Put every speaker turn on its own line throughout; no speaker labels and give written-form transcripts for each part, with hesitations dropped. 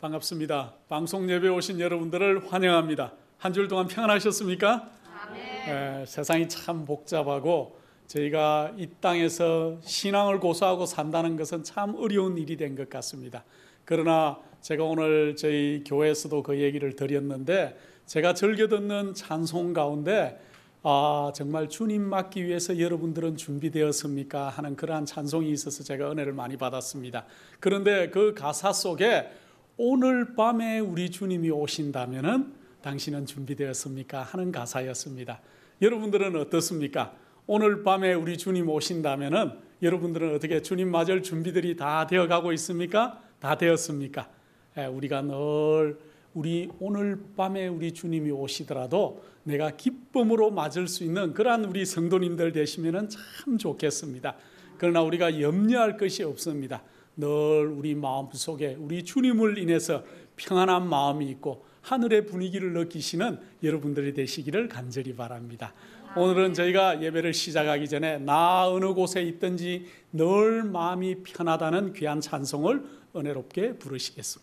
반갑습니다. 방송 예배 오신 여러분들을 환영합니다. 한 주일 동안 평안하셨습니까? 세상이 참 복잡하고 저희가 이 땅에서 신앙을 고수하고 산다는 것은 참 어려운 일이 된 것 같습니다. 그러나 제가 오늘 저희 교회에서도 그 얘기를 드렸는데, 제가 즐겨 듣는 찬송 가운데 정말 주님 맞기 위해서 여러분들은 준비되었습니까? 하는 그러한 찬송이 있어서 제가 은혜를 많이 받았습니다. 그런데 그 가사 속에 오늘 밤에 우리 주님이 오신다면은 당신은 준비되었습니까? 하는 가사였습니다. 여러분들은 어떻습니까? 오늘 밤에 우리 주님 오신다면은 여러분들은 어떻게 주님 맞을 준비들이 다 되어가고 있습니까? 다 되었습니까? 우리가 늘 우리 오늘 밤에 우리 주님이 오시더라도 내가 기쁨으로 맞을 수 있는 그러한 우리 성도님들 되시면은 참 좋겠습니다. 그러나 우리가 염려할 것이 없습니다. 늘 우리 마음속에 우리 주님을 인해서 평안한 마음이 있고 하늘의 분위기를 느끼시는 여러분들이 되시기를 간절히 바랍니다. 오늘은 저희가 예배를 시작하기 전에 나 어느 곳에 있든지 늘 마음이 편하다는 귀한 찬송을 은혜롭게 부르시겠습니다.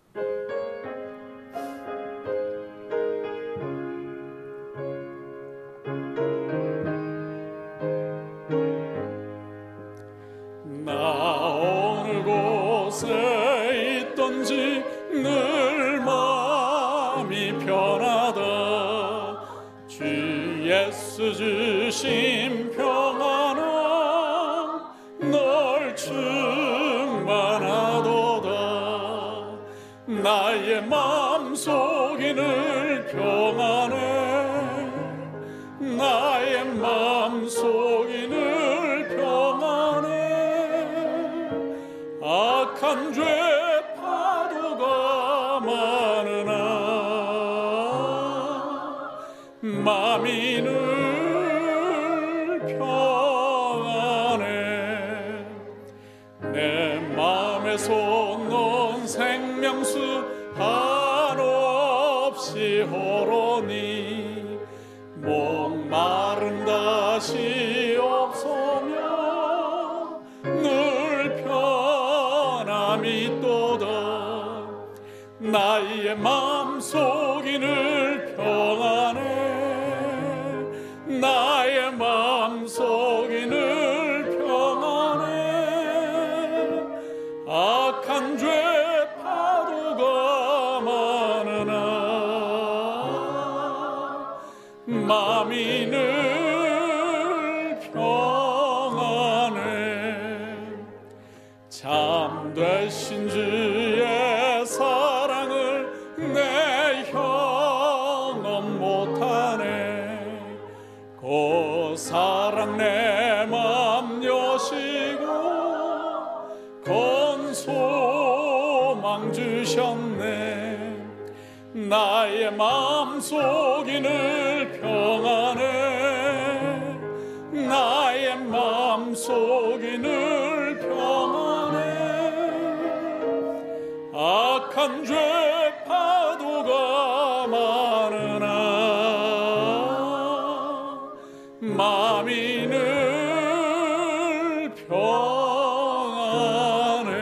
늘 마음이 편하다. 주 예수 주신 평안은 널 충만하도다. 나의 마음속이 늘 평안해. 나의 마음속이 늘 평안해. 악한 죄 마음이 늘 평안해. 내 마음에 솟는 생명수 한없이 흐르니 목마른 다시 없으며 늘 편함이 또다. 나의 마음속이 늘 평안해. 나의 마음속이 늘 평안해. 악한 죄 파도가 많으나 마음이 늘 평안해. 참되신 주의 사랑을 내 경험 못하네. 그 사랑 내 맘 여시고 건 소망 주셨네. 나의 마음속이 늘 평안해. 나의 마음속이 늘 평안해. 악한 죄 파도가 많으나 마음이 늘 평안해.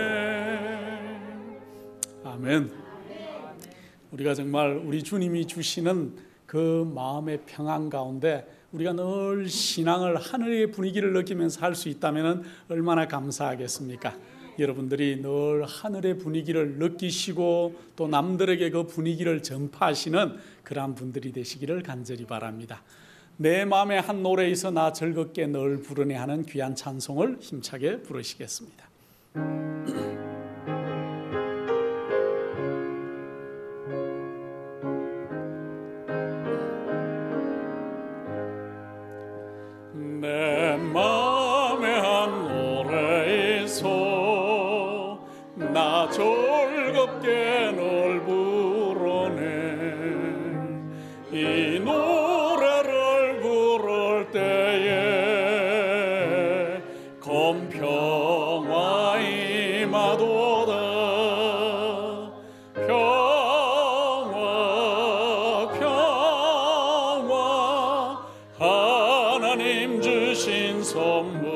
아멘. 우리가 정말 우리 주님이 주시는 그 마음의 평안 가운데 우리가 늘 신앙을 하늘의 분위기를 느끼면서 할 수 있다면 얼마나 감사하겠습니까? 여러분들이 늘 하늘의 분위기를 느끼시고 또 남들에게 그 분위기를 전파하시는 그러한 분들이 되시기를 간절히 바랍니다. 내 마음의 한 노래에서 나 즐겁게 늘 부르네 하는 귀한 찬송을 힘차게 부르시겠습니다.
내 마음의 한 노래에서 나 즐겁게 늘 부르네. 이 노래를 부를 때에 검평화 임하도다. 평화 하나님 주신 선물.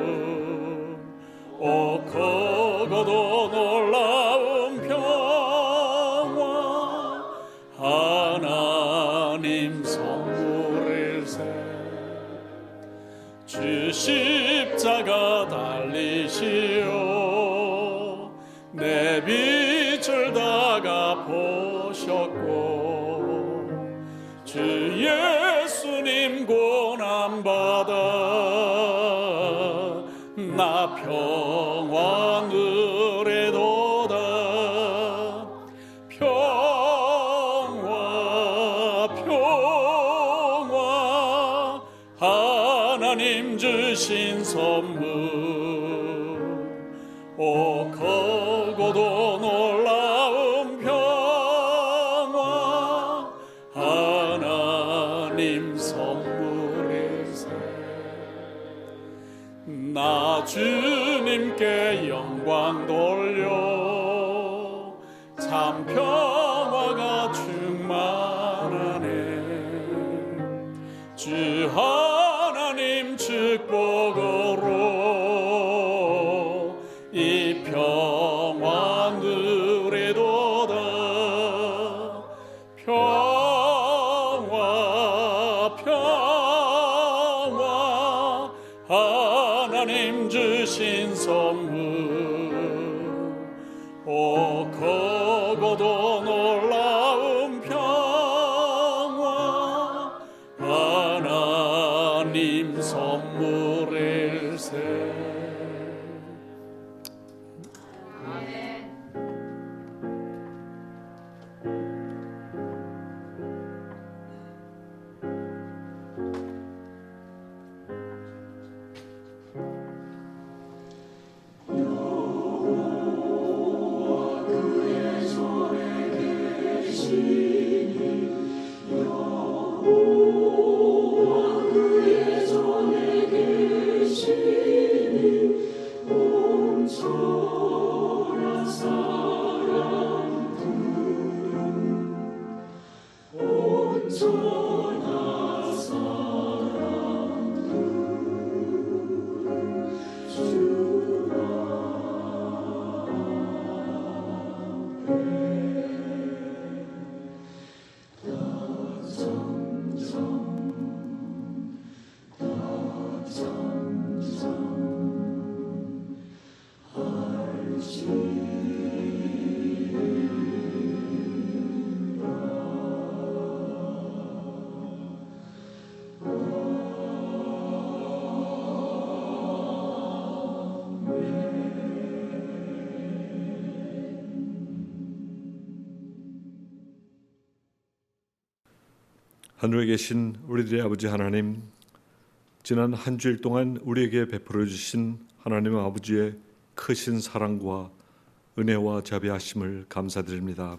오 크고도 놀라운 평화 십자가 달리시오 내 빛을 다가 보셨고 주 예수님 고난받아 나 평화 누리도다 평화 평화 하나님 주신 선물 오 크고도 놀라운 평화 하나님 선물이세 나 주님께 영광 돌려 참 평화가 충만하네 주 하나님 축복으로 이 평화 누리도다 평화 평화 하나님 주신 선물 오 크고도 놀라운 평화 하나님 선물일세
하늘에 계신 우리들의 아버지 하나님, 지난 한 주일 동안 우리에게 베풀어 주신 하나님 아버지의 크신 사랑과 은혜와 자비하심을 감사드립니다.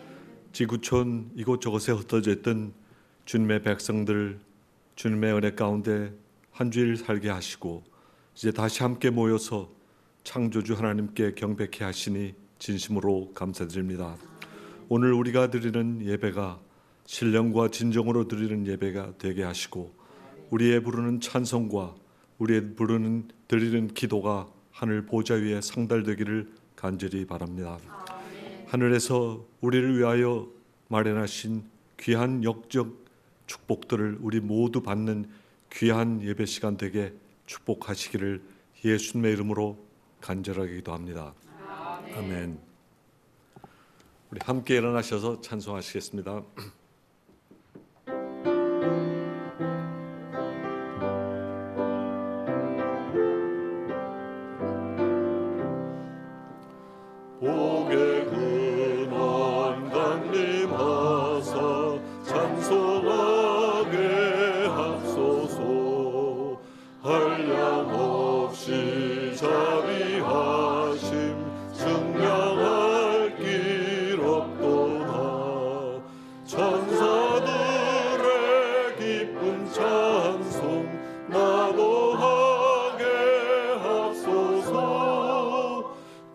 지구촌 이곳저곳에 흩어져 있던 주님의 백성들, 주님의 은혜 가운데 한 주일 살게 하시고 이제 다시 함께 모여서 창조주 하나님께 경배케 하시니 진심으로 감사드립니다. 오늘 우리가 드리는 예배가 신령과 진정으로 드리는 예배가 되게 하시고 우리의 부르는 찬송과 우리의 드리는 기도가 하늘 보좌 위에 상달되기를 간절히 바랍니다. 하늘에서 우리를 위하여 마련하신 귀한 영적 축복들을 우리 모두 받는 귀한 예배 시간 되게 축복하시기를 예수님의 이름으로 간절하게 기도합니다. 아멘. 우리 함께 일어나셔서 찬송하시겠습니다.
복의 근원 강림하사 찬송하게 하소서 한량없이 자비하심 증명할 길 없도다 천사들의 기쁜 찬송 나도 하게 하소서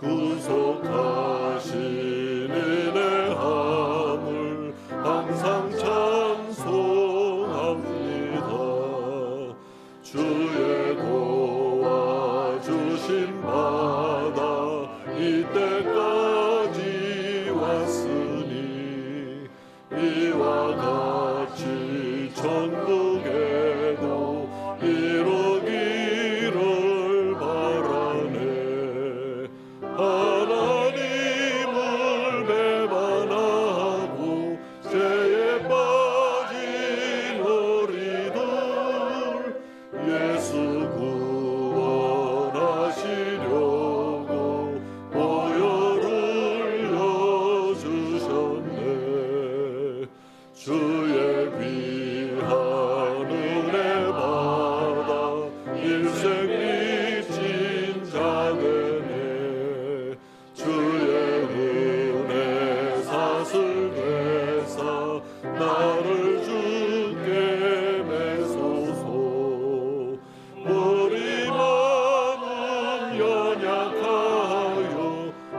구속하신 은혜 함을 항상 찬송합니다. 주의 도와주심 받아 이때까지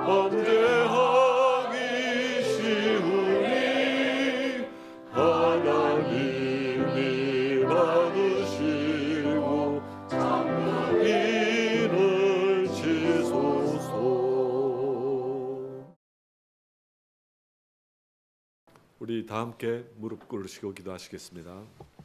범죄하기 쉬우니 하나님이 받으시고 이를 지소서.
우리 다 함께 무릎 꿇으시고 기도하시겠습니다.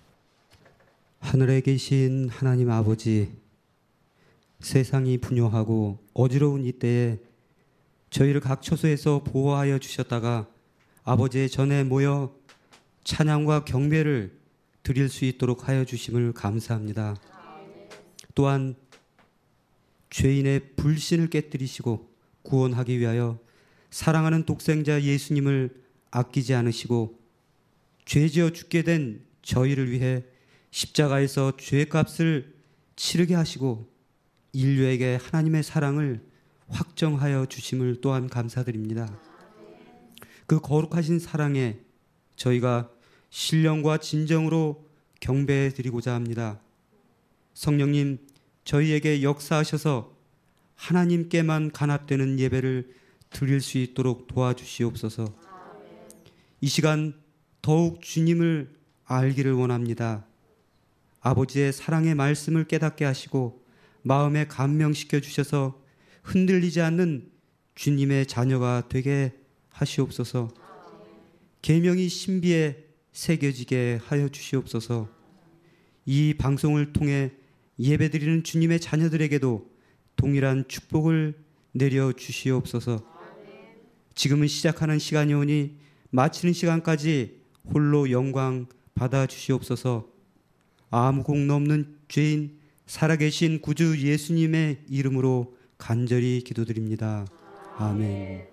하늘에 계신 하나님 아버지, 세상이 분요하고 어지러운 이때에 저희를 각 처소에서 보호하여 주셨다가 아버지의 전에 모여 찬양과 경배를 드릴 수 있도록 하여 주심을 감사합니다. 또한 죄인의 불신을 깨뜨리시고 구원하기 위하여 사랑하는 독생자 예수님을 아끼지 않으시고 죄지어 죽게 된 저희를 위해 십자가에서 죄값을 치르게 하시고 인류에게 하나님의 사랑을 확정하여 주심을 또한 감사드립니다. 그 거룩하신 사랑에 저희가 신령과 진정으로 경배해 드리고자 합니다. 성령님, 저희에게 역사하셔서 하나님께만 간합되는 예배를 드릴 수 있도록 도와주시옵소서. 이 시간 더욱 주님을 알기를 원합니다. 아버지의 사랑의 말씀을 깨닫게 하시고 마음에 감명시켜 주셔서 흔들리지 않는 주님의 자녀가 되게 하시옵소서. 계명이 신비에 새겨지게 하여 주시옵소서. 이 방송을 통해 예배드리는 주님의 자녀들에게도 동일한 축복을 내려 주시옵소서. 지금은 시작하는 시간이 오니 마치는 시간까지 홀로 영광 받아 주시옵소서. 아무 공로 없는 죄인 살아계신 구주 예수님의 이름으로 간절히 기도드립니다. 아멘.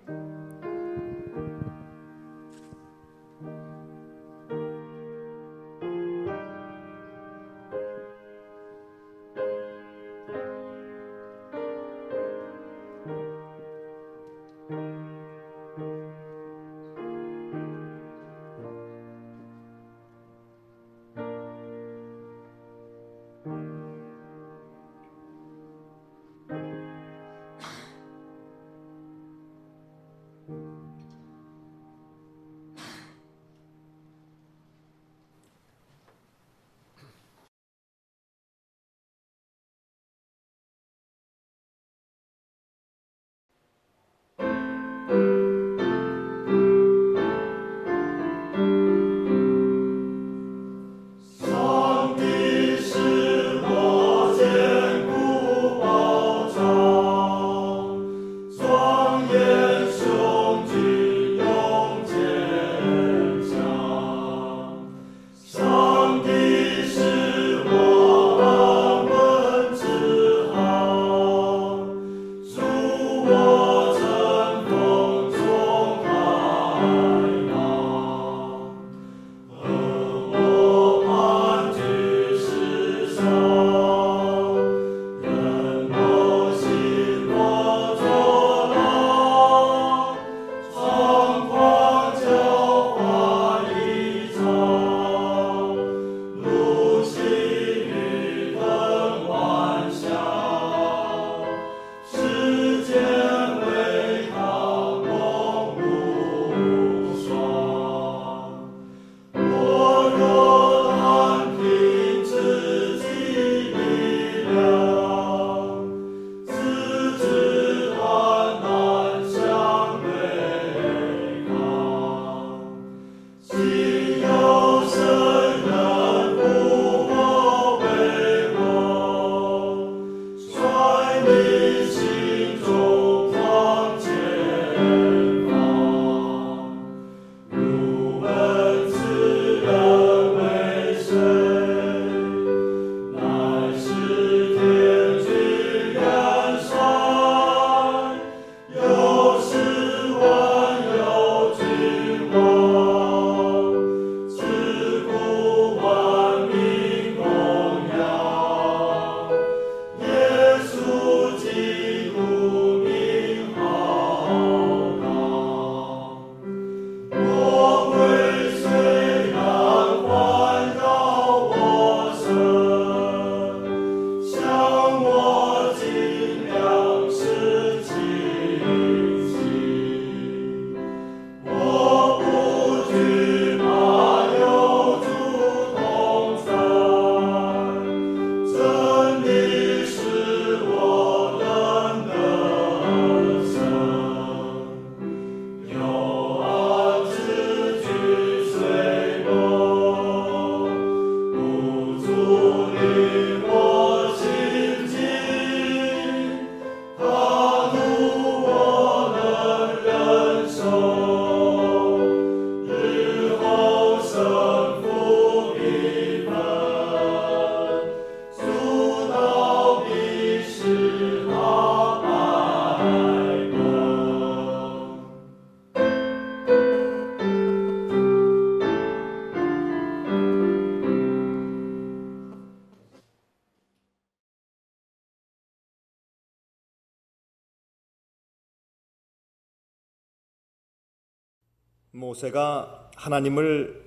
모세가 하나님을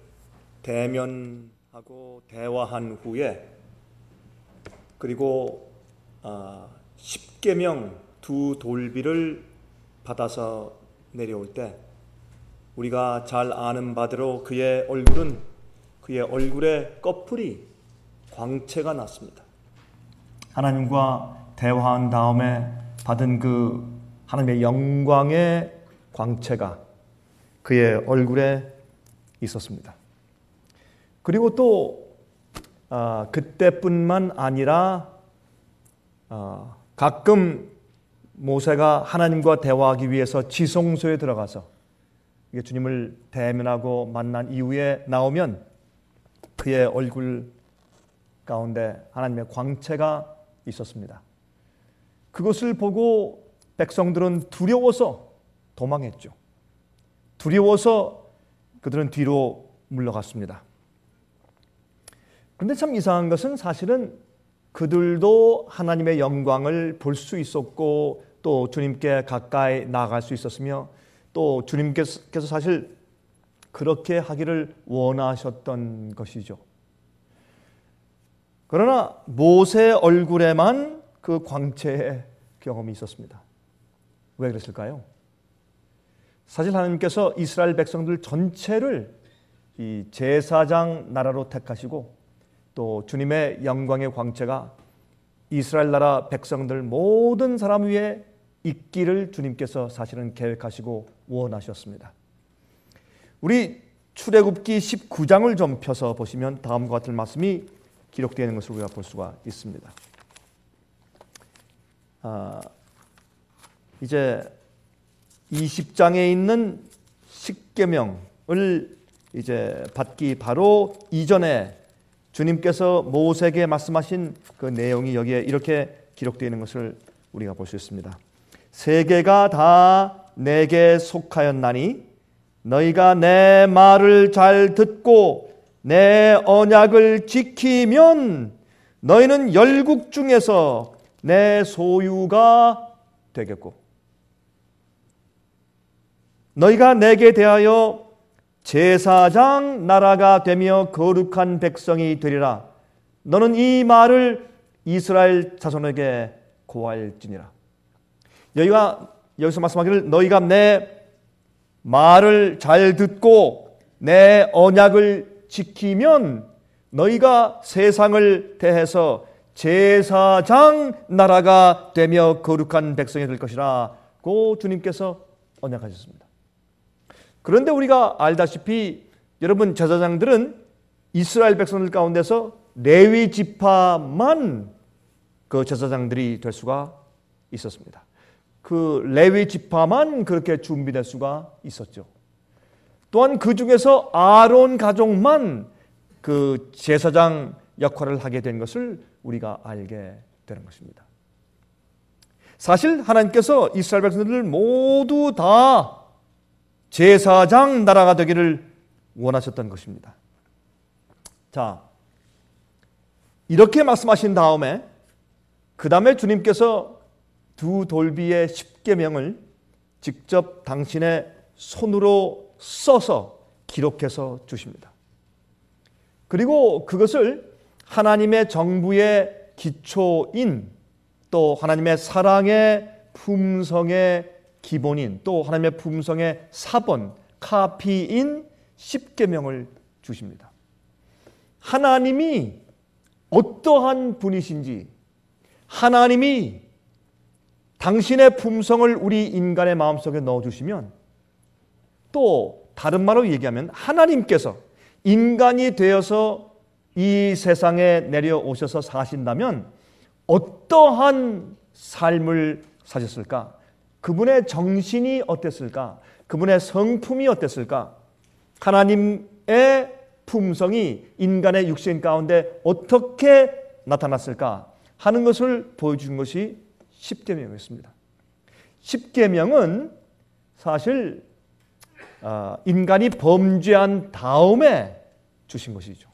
대면하고 대화한 후에 그리고 10계명 두 돌비를 받아서 내려올 때 우리가 잘 아는 바대로 그의 얼굴에 꺼풀이 광채가 났습니다. 하나님과 대화한 다음에 받은 그 하나님의 영광의 광채가 그의 얼굴에 있었습니다. 그리고 또 그때뿐만 아니라 가끔 모세가 하나님과 대화하기 위해서 지성소에 들어가서 주님을 대면하고 만난 이후에 나오면 그의 얼굴 가운데 하나님의 광채가 있었습니다. 그것을 보고 백성들은 두려워서 도망했죠. 두려워서 그들은 뒤로 물러갔습니다. 그런데 참 이상한 것은 사실은 그들도 하나님의 영광을 볼 수 있었고 또 주님께 가까이 나아갈 수 있었으며 또 주님께서 사실 그렇게 하기를 원하셨던 것이죠. 그러나 모세 얼굴에만 그 광채의 경험이 있었습니다. 왜 그랬을까요? 사실 하나님께서 이스라엘 백성들 전체를 이 제사장 나라로 택하시고 또 주님의 영광의 광채가 이스라엘 나라 백성들 모든 사람 위에 있기를 주님께서 사실은 계획하시고 원하셨습니다. 우리 출애굽기 19장을 좀 펴서 보시면 다음과 같은 말씀이 기록되어 있는 것을 우리가 볼 수가 있습니다. 이제 20장에 있는 십계명을 이제 받기 바로 이전에 주님께서 모세에게 말씀하신 그 내용이 여기에 이렇게 기록되어 있는 것을 우리가 볼 수 있습니다. 세계가 다 내게 속하였나니 너희가 내 말을 잘 듣고 내 언약을 지키면 너희는 열국 중에서 내 소유가 되겠고 너희가 내게 대하여 제사장 나라가 되며 거룩한 백성이 되리라. 너는 이 말을 이스라엘 자손에게 고할지니라. 여기서 말씀하기를 너희가 내 말을 잘 듣고 내 언약을 지키면 너희가 세상을 대해서 제사장 나라가 되며 거룩한 백성이 될 것이라 고 주님께서 언약하셨습니다. 그런데 우리가 알다시피 여러분 제사장들은 이스라엘 백성들 가운데서 레위 지파만 그 제사장들이 될 수가 있었습니다. 그 레위 지파만 그렇게 준비될 수가 있었죠. 또한 그 중에서 아론 가족만 그 제사장 역할을 하게 된 것을 우리가 알게 되는 것입니다. 사실 하나님께서 이스라엘 백성들을 모두 다 제사장 나라가 되기를 원하셨던 것입니다. 자, 이렇게 말씀하신 다음에 그 다음에 주님께서 두 돌비의 십계명을 직접 당신의 손으로 써서 기록해서 주십니다. 그리고 그것을 하나님의 정부의 기초인 또 하나님의 사랑의 품성의 기본인 또 하나님의 품성의 사본 카피인 십계명을 주십니다. 하나님이 어떠한 분이신지 하나님이 당신의 품성을 우리 인간의 마음속에 넣어주시면 또 다른 말로 얘기하면 하나님께서 인간이 되어서 이 세상에 내려오셔서 사신다면 어떠한 삶을 사셨을까? 그분의 정신이 어땠을까? 그분의 성품이 어땠을까? 하나님의 품성이 인간의 육신 가운데 어떻게 나타났을까 하는 것을 보여준 것이 십계명이었습니다. 십계명은 사실 인간이 범죄한 다음에 주신 것이죠.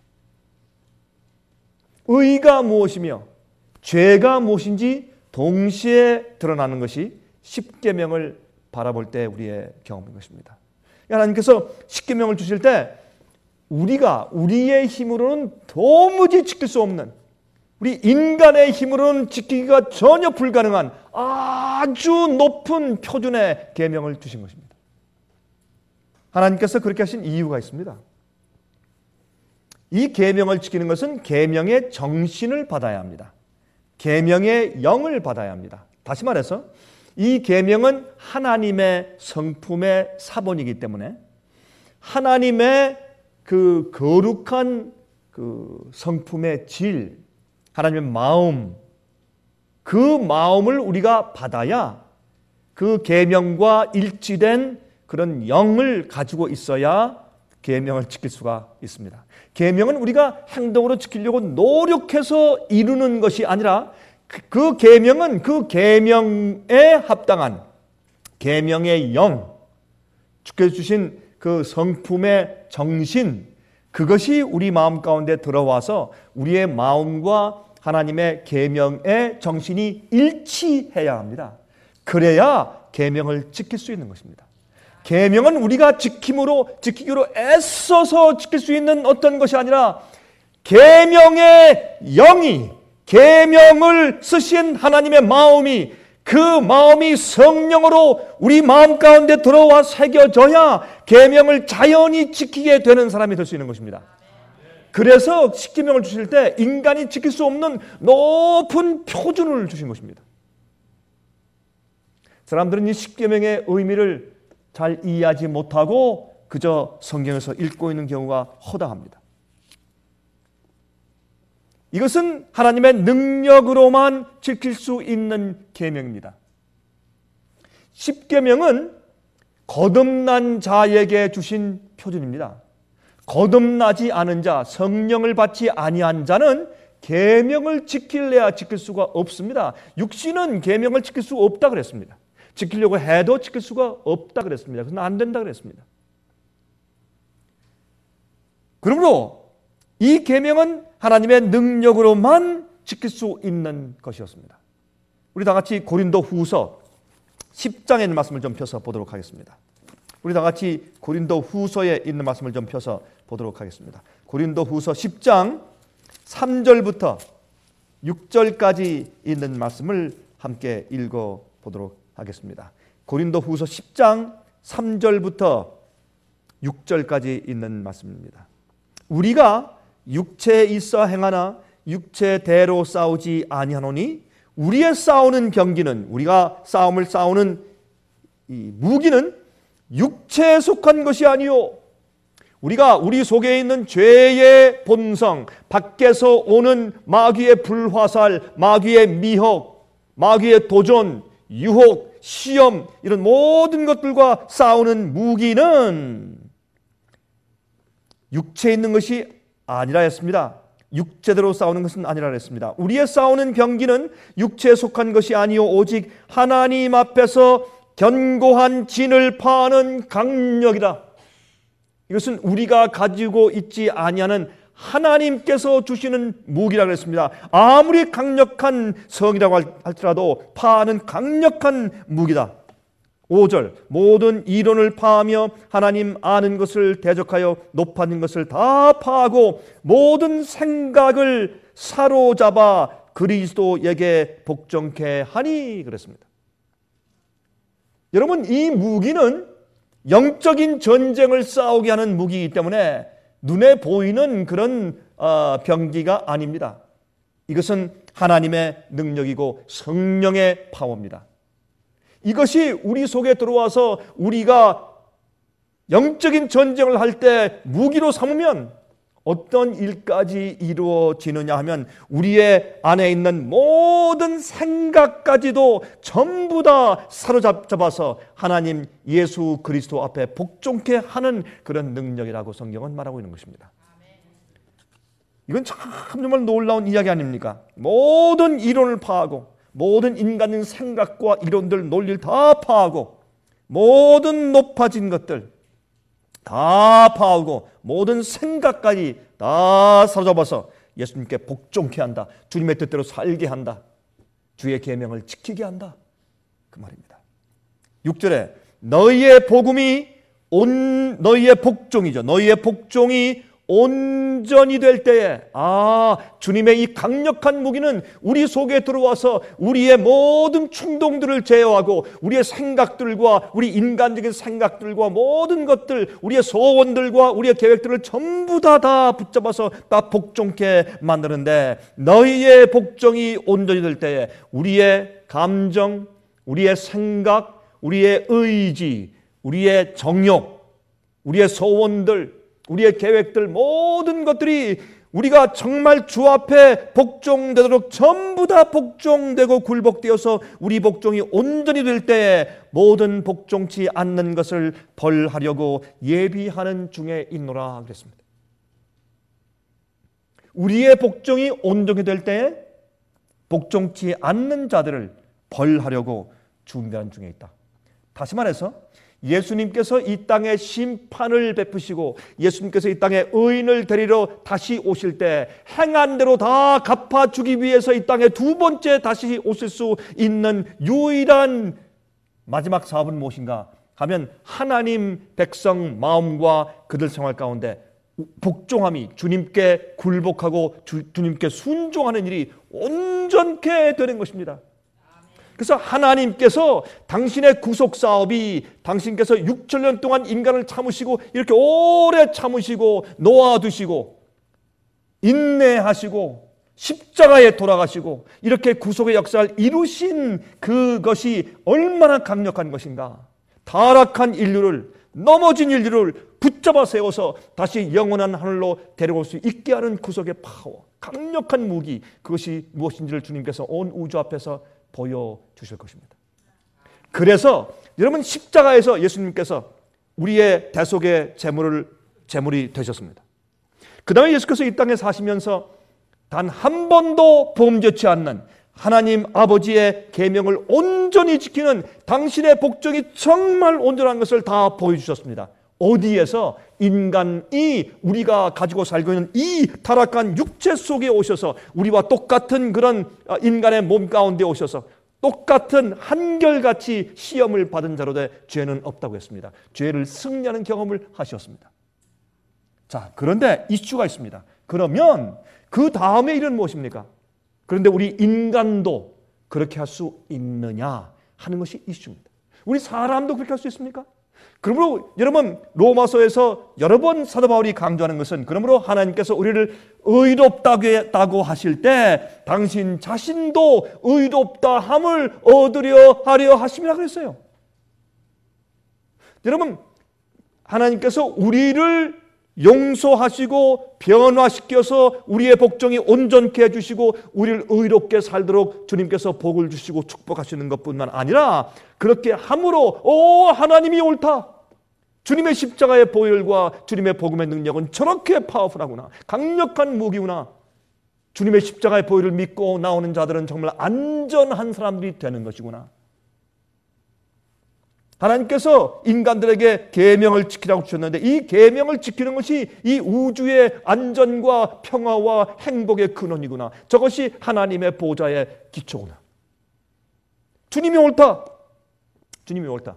의가 무엇이며 죄가 무엇인지 동시에 드러나는 것이 십계명을 바라볼 때 우리의 경험인 것입니다. 하나님께서 십계명을 주실 때 우리의 힘으로는 도무지 지킬 수 없는, 우리 인간의 힘으로는 지키기가 전혀 불가능한 아주 높은 표준의 계명을 주신 것입니다. 하나님께서 그렇게 하신 이유가 있습니다. 이 계명을 지키는 것은 계명의 정신을 받아야 합니다. 계명의 영을 받아야 합니다. 다시 말해서 이 계명은 하나님의 성품의 사본이기 때문에 하나님의 그 거룩한 그 성품의 질, 하나님의 마음, 그 마음을 우리가 받아야 그 계명과 일치된 그런 영을 가지고 있어야 계명을 지킬 수가 있습니다. 계명은 우리가 행동으로 지키려고 노력해서 이루는 것이 아니라 그 계명은 그 계명에 합당한 계명의 영, 주께서 주신 그 성품의 정신, 그것이 우리 마음 가운데 들어와서 우리의 마음과 하나님의 계명의 정신이 일치해야 합니다. 그래야 계명을 지킬 수 있는 것입니다. 계명은 우리가 지키기로 애써서 지킬 수 있는 어떤 것이 아니라 계명의 영이, 계명을 쓰신 하나님의 마음이, 그 마음이 성령으로 우리 마음 가운데 들어와 새겨져야 계명을 자연히 지키게 되는 사람이 될 수 있는 것입니다. 그래서 십계명을 주실 때 인간이 지킬 수 없는 높은 표준을 주신 것입니다. 사람들은 이 십계명의 의미를 잘 이해하지 못하고 그저 성경에서 읽고 있는 경우가 허다합니다. 이것은 하나님의 능력으로만 지킬 수 있는 계명입니다. 십계명은 거듭난 자에게 주신 표준입니다. 거듭나지 않은 자, 성령을 받지 아니한 자는 계명을 지킬래야 지킬 수가 없습니다. 육신은 계명을 지킬 수 없다 그랬습니다. 지키려고 해도 지킬 수가 없다 그랬습니다. 그래서 안 된다 그랬습니다. 그러므로 이 계명은 하나님의 능력으로만 지킬 수 있는 것이었습니다. 우리 다 같이 고린도후서 10장에 있는 말씀을 좀 펴서 보도록 하겠습니다. 우리 다 같이 고린도후서에 있는 말씀을 좀 펴서 보도록 하겠습니다. 고린도후서 10장 3절부터 6절까지 있는 말씀을 함께 읽어 보도록 하겠습니다. 고린도후서 10장 3절부터 6절까지 있는 말씀입니다. 우리가 육체에 있어 행하나 육체대로 싸우지 아니하노니 우리의 싸우는 병기는, 우리가 싸움을 싸우는 이 무기는 육체에 속한 것이 아니요 우리가 우리 속에 있는 죄의 본성, 밖에서 오는 마귀의 불화살, 마귀의 미혹, 마귀의 도전, 유혹, 시험, 이런 모든 것들과 싸우는 무기는 육체에 있는 것이 아니라 했습니다. 육체대로 싸우는 것은 아니라 했습니다. 우리의 싸우는 병기는 육체에 속한 것이 아니요 오직 하나님 앞에서 견고한 진을 파는 강력이다. 이것은 우리가 가지고 있지 아니하는 하나님께서 주시는 무기라고 했습니다. 아무리 강력한 성이라고 할지라도 파하는 강력한 무기다. 5절 모든 이론을 파하며 하나님 아는 것을 대적하여 높아진 것을 다 파하고 모든 생각을 사로잡아 그리스도에게 복종케 하니 그랬습니다. 여러분, 이 무기는 영적인 전쟁을 싸우게 하는 무기이기 때문에 눈에 보이는 그런 병기가 아닙니다. 이것은 하나님의 능력이고 성령의 파워입니다. 이것이 우리 속에 들어와서 우리가 영적인 전쟁을 할 때 무기로 삼으면 어떤 일까지 이루어지느냐 하면 우리의 안에 있는 모든 생각까지도 전부 다 사로잡아서 하나님 예수 그리스도 앞에 복종케 하는 그런 능력이라고 성경은 말하고 있는 것입니다. 이건 참 정말 놀라운 이야기 아닙니까? 모든 이론을 파하고 모든 인간의 생각과 이론들, 논리를 다 파하고 모든 높아진 것들 다 파하고 모든 생각까지 다 사로잡아서 예수님께 복종케 한다. 주님의 뜻대로 살게 한다. 주의 계명을 지키게 한다. 그 말입니다. 6절에 너희의 복음이 너희의 복종이죠. 너희의 복종이 온전히 될 때에 주님의 이 강력한 무기는 우리 속에 들어와서 우리의 모든 충동들을 제어하고 우리의 생각들과 우리 인간적인 생각들과 모든 것들, 우리의 소원들과 우리의 계획들을 전부 다 붙잡아서 다 복종케 만드는데, 너희의 복종이 온전히 될 때에 우리의 감정, 우리의 생각, 우리의 의지, 우리의 정욕, 우리의 소원들, 우리의 계획들, 모든 것들이 우리가 정말 주 앞에 복종되도록 전부 다 복종되고 굴복되어서 우리 복종이 온전히 될 때에 모든 복종치 않는 것을 벌하려고 예비하는 중에 있노라 그랬습니다. 우리의 복종이 온전히 될 때에 복종치 않는 자들을 벌하려고 준비하는 중에 있다. 다시 말해서 예수님께서 이 땅에 심판을 베푸시고 예수님께서 이 땅에 의인을 데리러 다시 오실 때 행한 대로 다 갚아주기 위해서 이 땅에 두 번째 다시 오실 수 있는 유일한 마지막 사업은 무엇인가 하면, 하나님 백성 마음과 그들 생활 가운데 복종함이, 주님께 굴복하고 주님께 순종하는 일이 온전케 되는 것입니다. 그래서 하나님께서 당신의 구속 사업이, 당신께서 6천년 동안 인간을 참으시고 이렇게 오래 참으시고 놓아두시고 인내하시고 십자가에 돌아가시고 이렇게 구속의 역사를 이루신 그것이 얼마나 강력한 것인가. 타락한 인류를, 넘어진 인류를 붙잡아 세워서 다시 영원한 하늘로 데려올 수 있게 하는 구속의 파워, 강력한 무기, 그것이 무엇인지를 주님께서 온 우주 앞에서 보여주실 것입니다. 그래서 여러분, 십자가에서 예수님께서 우리의 대속의 제물이 되셨습니다. 그 다음에 예수께서 이 땅에 사시면서 단 한 번도 범죄치 않는 하나님 아버지의 계명을 온전히 지키는 당신의 복종이 정말 온전한 것을 다 보여주셨습니다. 어디에서? 인간이, 우리가 가지고 살고 있는 이 타락한 육체 속에 오셔서 우리와 똑같은 그런 인간의 몸 가운데 오셔서 똑같은 한결같이 시험을 받은 자로 돼 죄는 없다고 했습니다. 죄를 승리하는 경험을 하셨습니다. 자, 그런데 이슈가 있습니다. 그러면 그 다음에 일은 무엇입니까? 그런데 우리 인간도 그렇게 할 수 있느냐 하는 것이 이슈입니다. 우리 사람도 그렇게 할 수 있습니까? 그러므로 여러분, 로마서에서 여러 번 사도 바울이 강조하는 것은, 그러므로 하나님께서 우리를 의롭다고 하실 때 당신 자신도 의롭다 함을 얻으려 하려 하심이라 그랬어요. 여러분, 하나님께서 우리를 용서하시고 변화시켜서 우리의 복종이 온전케 해주시고 우리를 의롭게 살도록 주님께서 복을 주시고 축복하시는 것뿐만 아니라, 그렇게 함으로 하나님이 옳다, 주님의 십자가의 보혈과 주님의 복음의 능력은 저렇게 파워풀하구나, 강력한 무기구나, 주님의 십자가의 보혈을 믿고 나오는 자들은 정말 안전한 사람들이 되는 것이구나. 하나님께서 인간들에게 계명을 지키라고 주셨는데 이 계명을 지키는 것이 이 우주의 안전과 평화와 행복의 근원이구나. 저것이 하나님의 보좌의 기초구나. 주님이 옳다. 주님이 옳다.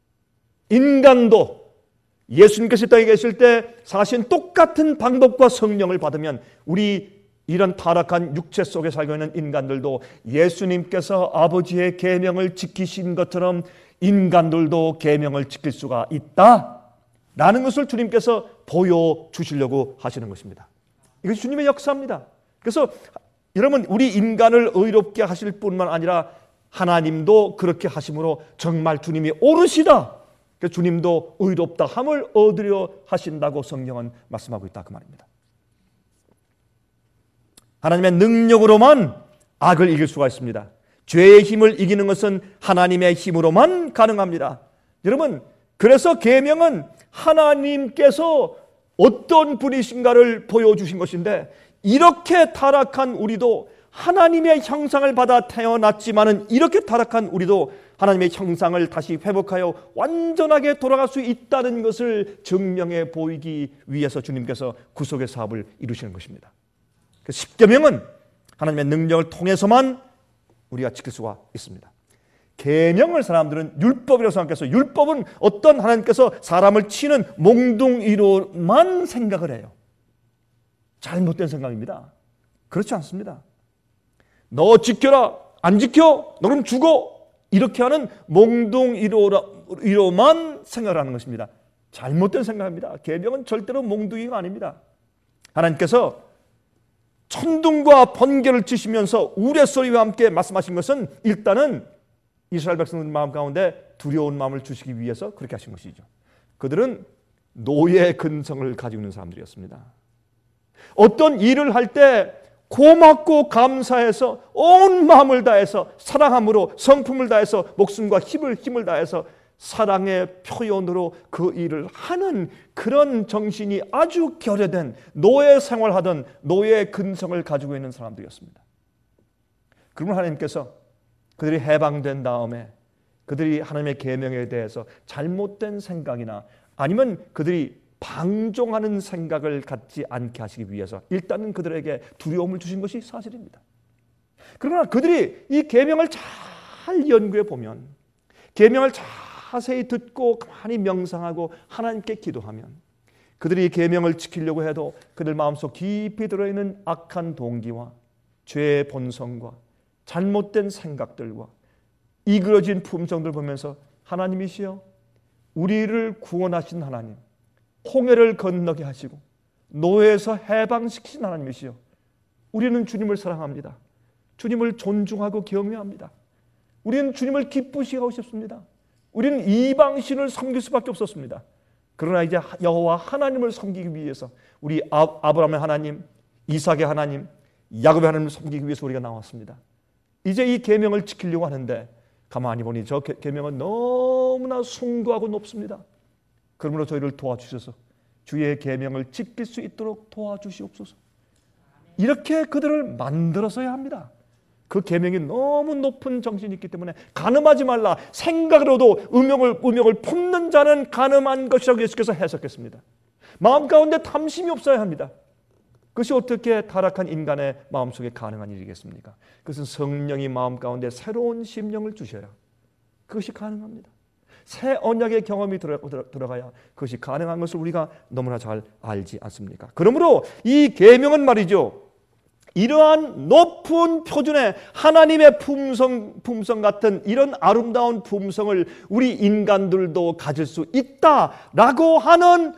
인간도 예수님께서 이 땅에 계실 때 사실 똑같은 방법과 성령을 받으면 우리 이런 타락한 육체 속에 살고 있는 인간들도 예수님께서 아버지의 계명을 지키신 것처럼 인간들도 계명을 지킬 수가 있다라는 것을 주님께서 보여주시려고 하시는 것입니다. 이것이 주님의 역사입니다. 그래서 여러분, 우리 인간을 의롭게 하실 뿐만 아니라 하나님도 그렇게 하심으로 정말 주님이 옳으시다, 그래서 주님도 의롭다 함을 얻으려 하신다고 성경은 말씀하고 있다, 그 말입니다. 하나님의 능력으로만 악을 이길 수가 있습니다. 죄의 힘을 이기는 것은 하나님의 힘으로만 가능합니다. 여러분, 그래서 계명은 하나님께서 어떤 분이신가를 보여주신 것인데, 이렇게 타락한 우리도 하나님의 형상을 받아 태어났지만은 이렇게 타락한 우리도 하나님의 형상을 다시 회복하여 완전하게 돌아갈 수 있다는 것을 증명해 보이기 위해서 주님께서 구속의 사업을 이루시는 것입니다. 십계명은 하나님의 능력을 통해서만 우리가 지킬 수가 있습니다. 계명을 사람들은 율법이라고 생각해서 율법은 어떤 하나님께서 사람을 치는 몽둥이로만 생각을 해요. 잘못된 생각입니다. 그렇지 않습니다. 너 지켜라, 안 지켜, 너는 죽어, 이렇게 하는 몽둥이로만 생각을 하는 것입니다. 잘못된 생각입니다. 계명은 절대로 몽둥이가 아닙니다. 하나님께서 천둥과 번개를 치시면서 우레소리와 함께 말씀하신 것은 일단은 이스라엘 백성들 마음 가운데 두려운 마음을 주시기 위해서 그렇게 하신 것이죠. 그들은 노예 근성을 가지고 있는 사람들이었습니다. 어떤 일을 할 때 고맙고 감사해서 온 마음을 다해서 사랑함으로 성품을 다해서 목숨과 힘을 다해서 사랑의 표현으로 그 일을 하는 그런 정신이 아주 결여된 노예 생활하던 노예 근성을 가지고 있는 사람들이었습니다. 그러면 하나님께서 그들이 해방된 다음에 그들이 하나님의 계명에 대해서 잘못된 생각이나 아니면 그들이 방종하는 생각을 갖지 않게 하시기 위해서 일단은 그들에게 두려움을 주신 것이 사실입니다. 그러나 그들이 이 계명을 잘 연구해 보면, 계명을 자세히 듣고 가만히 명상하고 하나님께 기도하면, 그들이 계명을 지키려고 해도 그들 마음속 깊이 들어있는 악한 동기와 죄의 본성과 잘못된 생각들과 이그러진 품성들 보면서 하나님이시여, 우리를 구원하신 하나님, 홍해를 건너게 하시고 노예에서 해방시키신 하나님이시여, 우리는 주님을 사랑합니다. 주님을 존중하고 경외합니다. 우리는 주님을 기쁘시게 하고 싶습니다. 우리는 이방신을 섬길 수밖에 없었습니다. 그러나 이제 여호와 하나님을 섬기기 위해서 우리 아브라함의 하나님, 이삭의 하나님, 야곱의 하나님을 섬기기 위해서 우리가 나왔습니다. 이제 이 계명을 지키려고 하는데 가만히 보니 저 계명은 너무나 숭고하고 높습니다. 그러므로 저희를 도와주셔서 주의 계명을 지킬 수 있도록 도와주시옵소서. 이렇게 그들을 만들어서야 합니다. 그 계명이 너무 높은 정신이 있기 때문에 간음하지 말라, 생각으로도 음욕을 품는 자는 간음한 것이라고 예수께서 해석했습니다. 마음 가운데 탐심이 없어야 합니다. 그것이 어떻게 타락한 인간의 마음속에 가능한 일이겠습니까? 그것은 성령이 마음 가운데 새로운 심령을 주셔야 그것이 가능합니다. 새 언약의 경험이 들어가야 그것이 가능한 것을 우리가 너무나 잘 알지 않습니까? 그러므로 이 계명은 말이죠, 이러한 높은 표준의 하나님의 품성 같은 이런 아름다운 품성을 우리 인간들도 가질 수 있다라고 하는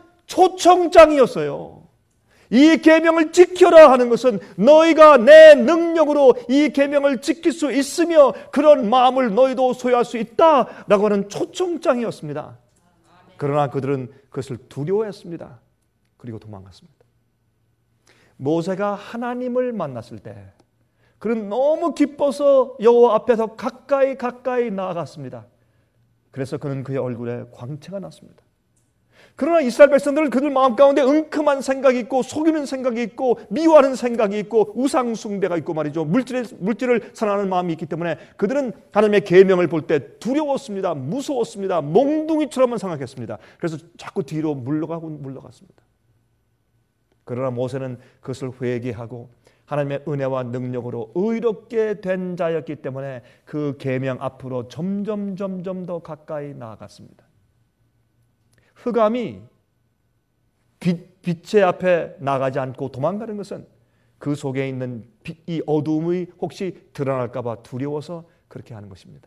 초청장이었어요. 이 계명을 지켜라 하는 것은 너희가 내 능력으로 이 계명을 지킬 수 있으며 그런 마음을 너희도 소유할 수 있다라고 하는 초청장이었습니다. 그러나 그들은 그것을 두려워했습니다. 그리고 도망갔습니다. 모세가 하나님을 만났을 때 그는 너무 기뻐서 여호와 앞에서 가까이 나아갔습니다. 그래서 그는 그의 얼굴에 광채가 났습니다. 그러나 이스라엘 백성들은 그들 마음 가운데 은큼한 생각이 있고 속이는 생각이 있고 미워하는 생각이 있고 우상 숭배가 있고 말이죠. 물질을 사랑하는 마음이 있기 때문에 그들은 하나님의 계명을 볼 때 두려웠습니다. 무서웠습니다. 몽둥이처럼만 생각했습니다. 그래서 자꾸 뒤로 물러갔습니다. 그러나 모세는 그것을 회개하고 하나님의 은혜와 능력으로 의롭게 된 자였기 때문에 그 계명 앞으로 점점 더 가까이 나아갔습니다. 흑암이 빛의 앞에 나가지 않고 도망가는 것은 그 속에 있는 이 어두움이 혹시 드러날까 봐 두려워서 그렇게 하는 것입니다.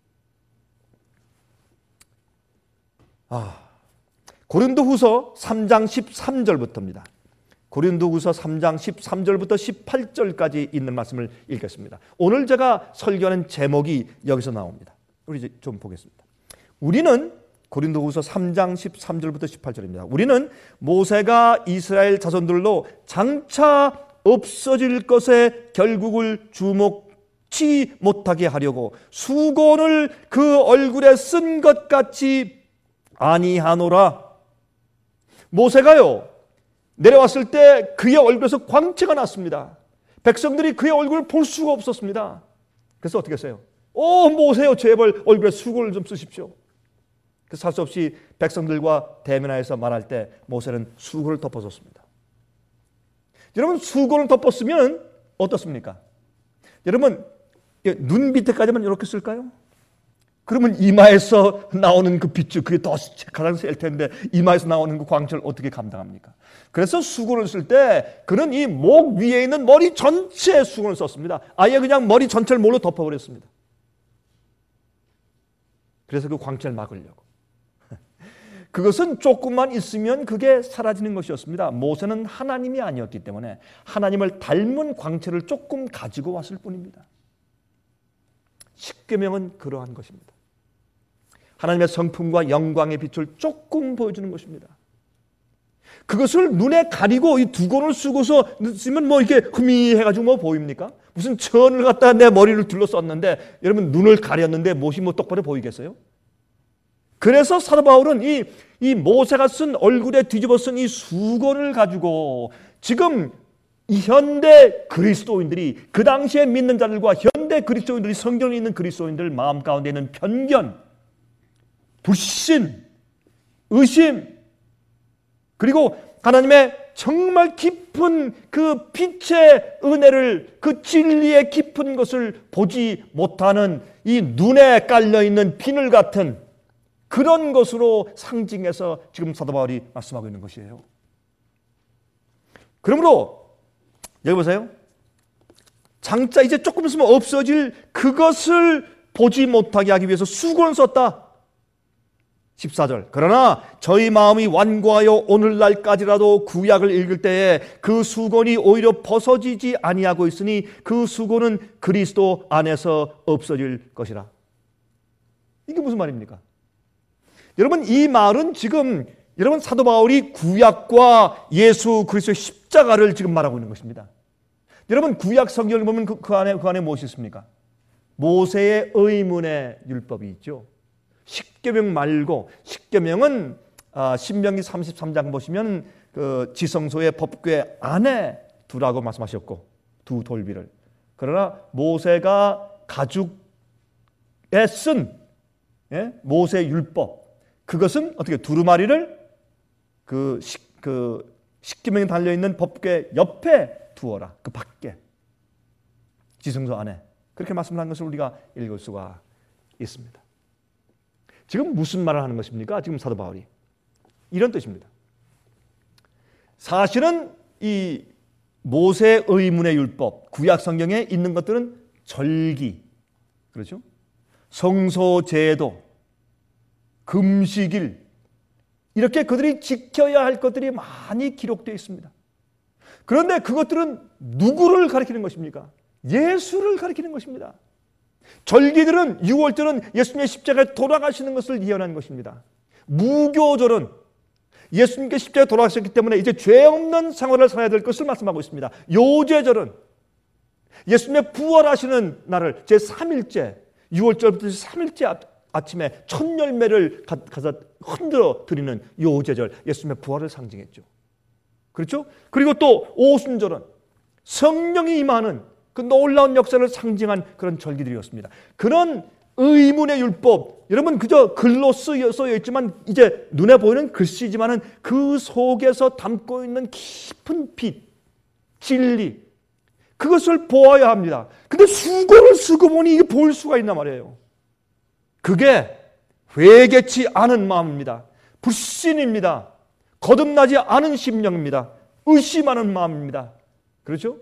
고린도후서 3장 13절부터입니다. 고린도후서 3장 13절부터 18절까지 있는 말씀을 읽겠습니다. 오늘 제가 설교하는 제목이 여기서 나옵니다. 우리 이제 좀 보겠습니다. 우리는 고린도후서 3장 13절부터 18절입니다. 우리는 모세가 이스라엘 자손들로 장차 없어질 것에 결국을 주목치 못하게 하려고 수건을 그 얼굴에 쓴 것 같이 아니하노라. 모세가요, 내려왔을 때 그의 얼굴에서 광채가 났습니다. 백성들이 그의 얼굴을 볼 수가 없었습니다. 그래서 어떻게 했어요? 모세요, 제발 얼굴에 수건을 좀 쓰십시오. 그래서 할 수 없이 백성들과 대면하여서 말할 때 모세는 수건을 덮어줬습니다. 여러분, 수건을 덮었으면 어떻습니까? 여러분, 눈 밑에까지만 이렇게 쓸까요? 그러면 이마에서 나오는 그 빛줄, 그게 더 가장 셀 텐데 이마에서 나오는 그 광채를 어떻게 감당합니까? 그래서 수건을 쓸 때 그는 이 목 위에 있는 머리 전체에 수건을 썼습니다. 아예 그냥 머리 전체를 몰로 덮어버렸습니다. 그래서 그 광채를 막으려고. 그것은 조금만 있으면 그게 사라지는 것이었습니다. 모세는 하나님이 아니었기 때문에 하나님을 닮은 광채를 조금 가지고 왔을 뿐입니다. 십계명은 그러한 것입니다. 하나님의 성품과 영광의 빛을 조금 보여주는 것입니다. 그것을 눈에 가리고 이 두 권을 쓰고서 쓰면 뭐 이렇게 흐미해가지고 뭐 보입니까? 무슨 천을 갖다가 내 머리를 둘러썼는데 여러분 눈을 가렸는데 못이 뭐 똑바로 보이겠어요? 그래서 사도 바울은 이 모세가 쓴 얼굴에 뒤집어 쓴 이 수건을 가지고 지금 이 현대 그리스도인들이 그 당시에 믿는 자들과 현대 그리스도인들이 성경에 있는 그리스도인들 마음 가운데 있는 편견, 불신, 의심, 그리고 하나님의 정말 깊은 그 빛의 은혜를, 그 진리의 깊은 것을 보지 못하는 이 눈에 깔려있는 비늘 같은 그런 것으로 상징해서 지금 사도 바울이 말씀하고 있는 것이에요. 그러므로 여기 보세요. 장차 이제 조금 있으면 없어질 그것을 보지 못하게 하기 위해서 수건을 썼다. 14절. 그러나 저희 마음이 완고하여 오늘날까지라도 구약을 읽을 때에 그 수건이 오히려 벗어지지 아니하고 있으니 그 수건은 그리스도 안에서 없어질 것이라. 이게 무슨 말입니까? 여러분 이 말은 지금 여러분 사도 바울이 구약과 예수 그리스도의 십자가를 지금 말하고 있는 것입니다. 여러분 구약 성경을 보면 그 안에 무엇이 있습니까? 모세의 의문의 율법이 있죠. 십계명 말고 십계명은 신명기 33장 보시면 그 지성소의 법궤 안에 두라고 말씀하셨고 두 돌비를. 그러나 모세가 가죽에 쓴 모세의 율법 그것은 어떻게 두루마리를 그 십계명에 달려있는 법궤 옆에 두어라. 그 밖에 지성소 안에 그렇게 말씀을 한 것을 우리가 읽을 수가 있습니다. 지금 무슨 말을 하는 것입니까? 지금 사도 바울이 이런 뜻입니다. 사실은 이 모세 의문의 율법 구약 성경에 있는 것들은 절기, 그렇죠? 성소 제도, 금식일 이렇게 그들이 지켜야 할 것들이 많이 기록되어 있습니다. 그런데 그것들은 누구를 가리키는 것입니까? 예수를 가리키는 것입니다. 절기들은 6월절은 예수님의 십자가에 돌아가시는 것을 예언하는 것입니다. 무교절은 예수님께 십자가에 돌아가셨기 때문에 이제 죄 없는 생활을 살아야 될 것을 말씀하고 있습니다. 요제절은 예수님의 부활하시는 날을 제3일째 6월절부터 3일째 아침에 첫 열매를 가서 흔들어 드리는 요제절 예수님의 부활을 상징했죠. 그렇죠? 그리고 또 오순절은 성령이 임하는 그 놀라운 역사를 상징한 그런 절기들이었습니다. 그런 의문의 율법, 여러분 그저 글로 쓰여 있지만 이제 눈에 보이는 글씨지만은 그 속에서 담고 있는 깊은 빛, 진리, 그것을 보아야 합니다. 근데 수건을 쓰고 보니 이게 보일 수가 있단 말이에요. 그게 회개치 않은 마음입니다. 불신입니다. 거듭나지 않은 심령입니다. 의심하는 마음입니다. 그렇죠?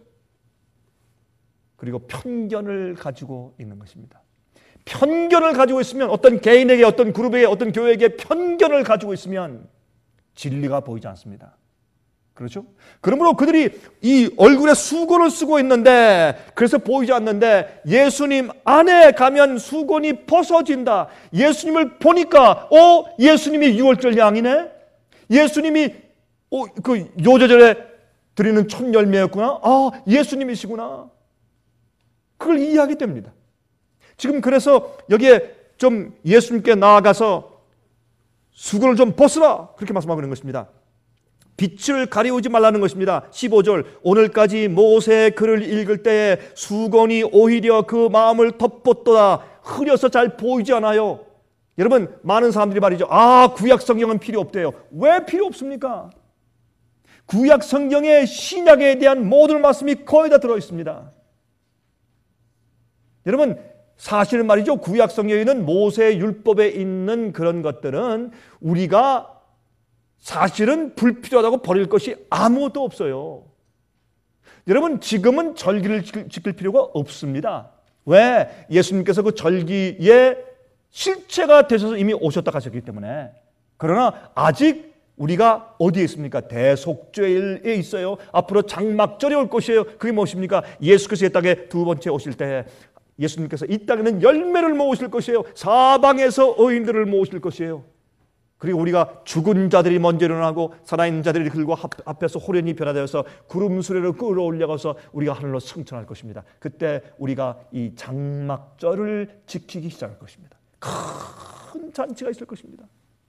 그리고 편견을 가지고 있는 것입니다. 편견을 가지고 있으면 어떤 개인에게 어떤 그룹에게 어떤 교회에게 편견을 가지고 있으면 진리가 보이지 않습니다. 그렇죠? 그러므로 그들이 이 얼굴에 수건을 쓰고 있는데 그래서 보이지 않는데 예수님 안에 가면 수건이 벗어진다. 예수님을 보니까 예수님이 6월절 양이네. 예수님이 그 요제절에 드리는 첫 열매였구나. 예수님이시구나. 그걸 이해하게 됩니다. 지금 그래서 여기에 좀 예수님께 나아가서 수건을 좀 벗으라 그렇게 말씀하고 있는 것입니다. 빛을 가리우지 말라는 것입니다. 15절 오늘까지 모세의 글을 읽을 때에 수건이 오히려 그 마음을 덮었도다. 흐려서 잘 보이지 않아요. 여러분 많은 사람들이 말이죠. 구약 성경은 필요 없대요. 왜 필요 없습니까? 구약 성경에 신약에 대한 모든 말씀이 거의 다 들어있습니다. 여러분 사실은 말이죠, 구약 성경에 있는 모세 율법에 있는 그런 것들은 우리가 사실은 불필요하다고 버릴 것이 아무것도 없어요. 여러분, 지금은 절기를 지킬 필요가 없습니다. 왜? 예수님께서 그 절기의 실체가 되셔서 이미 오셨다 가셨기 때문에. 그러나 아직 우리가 어디에 있습니까? 대속죄일에 있어요. 앞으로 장막절이 올 것이에요. 그게 무엇입니까? 예수께서 이 땅에 두 번째 오실 때 예수님께서 이 땅에는 열매를 모으실 것이에요. 사방에서 의인들을 모으실 것이에요. 그리고 우리가 죽은 자들이 먼저 일어나고 살아있는 자들이 그들과 앞에서 호련히 변화되어서 구름 수레로 끌어올려가서 우리가 하늘로 승천할 것입니다. 그때 우리가 이 장막절을 지키기 시작할 것입니다. 큰 잔치가 있을 것입니다.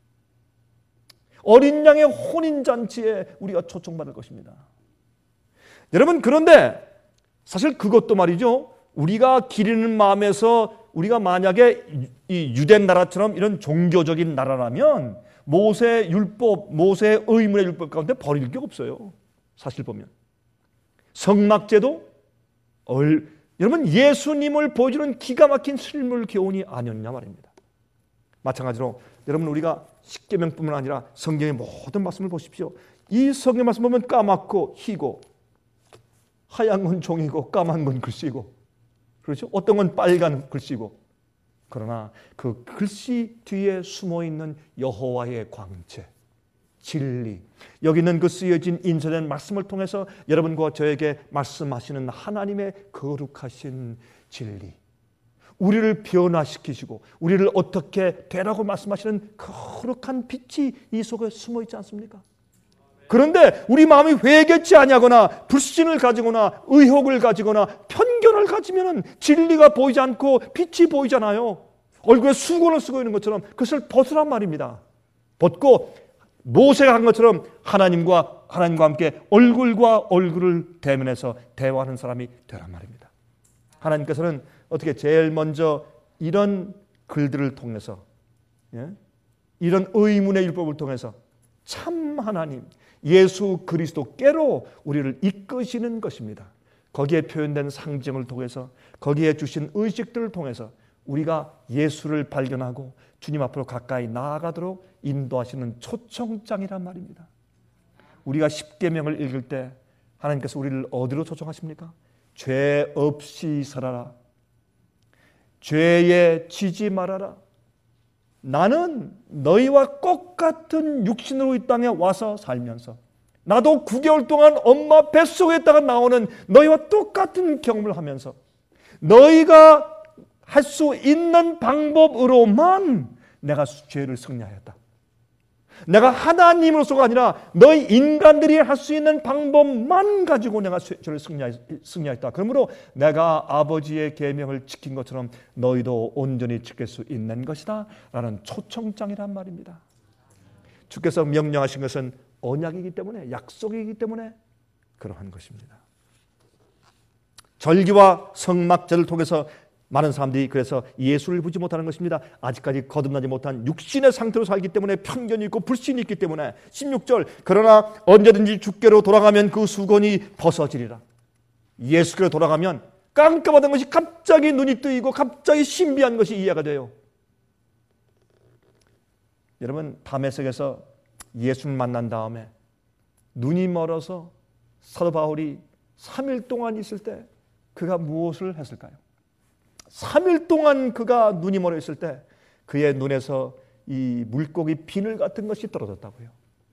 어린 양의 혼인잔치에 우리가 초청받을 것입니다. 여러분, 그런데 사실 그것도 말이죠, 우리가 기리는 마음에서 우리가 만약에 이 유대 나라처럼 이런 종교적인 나라라면 모세 율법, 모세 의문의 율법 가운데 버릴 게 없어요. 사실 보면 성막제도 여러분 예수님을 보여주는 기가 막힌 실물 교훈이 아니었냐 말입니다. 마찬가지로 여러분, 우리가 십계명뿐만 아니라 성경의 모든 말씀을 보십시오. 이 성경 말씀 보면 까맣고 희고, 하얀 건 종이고 까만 건 글씨고, 그렇죠? 어떤 건 빨간 글씨고, 그러나 그 글씨 뒤에 숨어있는 여호와의 광채, 진리, 여기 있는 그 쓰여진 인쇄된 말씀을 통해서 여러분과 저에게 말씀하시는 하나님의 거룩하신 진리, 우리를 변화시키시고 우리를 어떻게 되라고 말씀하시는 거룩한 빛이 이 속에 숨어있지 않습니까? 그런데 우리 마음이 회개치 아니하거나 불신을 가지거나 의혹을 가지거나 편견을 가지면 진리가 보이지 않고 빛이 보이잖아요. 얼굴에 수건을 쓰고 있는 것처럼 그것을 벗으란 말입니다. 벗고 모세가 한 것처럼 하나님과 함께 얼굴과 얼굴을 대면해서 대화하는 사람이 되란 말입니다. 하나님께서는 어떻게 제일 먼저 이런 글들을 통해서, 이런 의문의 율법을 통해서 참 하나님 예수 그리스도께로 우리를 이끄시는 것입니다. 거기에 표현된 상징을 통해서, 거기에 주신 의식들을 통해서 우리가 예수를 발견하고 주님 앞으로 가까이 나아가도록 인도하시는 초청장이란 말입니다. 우리가 십계명을 읽을 때 하나님께서 우리를 어디로 초청하십니까? 죄 없이 살아라, 죄에 지지 말아라, 나는 너희와 똑같은 육신으로 이 땅에 와서 살면서 나도 9개월 동안 엄마 뱃속에 있다가 나오는 너희와 똑같은 경험을 하면서 너희가 할 수 있는 방법으로만 내가 죄를 승리하였다. 내가 하나님으로서가 아니라 너희 인간들이 할 수 있는 방법만 가지고 내가 죄를 승리하였다. 그러므로 내가 아버지의 계명을 지킨 것처럼 너희도 온전히 지킬 수 있는 것이다 라는 초청장이란 말입니다. 주께서 명령하신 것은 언약이기 때문에, 약속이기 때문에 그러한 것입니다. 절기와 성막제를 통해서 많은 사람들이 그래서 예수를 보지 못하는 것입니다. 아직까지 거듭나지 못한 육신의 상태로 살기 때문에 편견이 있고 불신이 있기 때문에. 16절, 그러나 언제든지 주께로 돌아가면 그 수건이 벗어지리라. 예수께로 돌아가면 깜깜하던 것이 갑자기 눈이 뜨이고 갑자기 신비한 것이 이해가 돼요. 여러분, 다메섹에서 예수를 만난 다음에 눈이 멀어서 사도 바울이 3일 동안 있을 때 그가 무엇을 했을까요? 3일 동안 그가 눈이 멀어 있을 때 그의 눈에서 이 물고기 비늘 같은 것이 떨어졌다고요.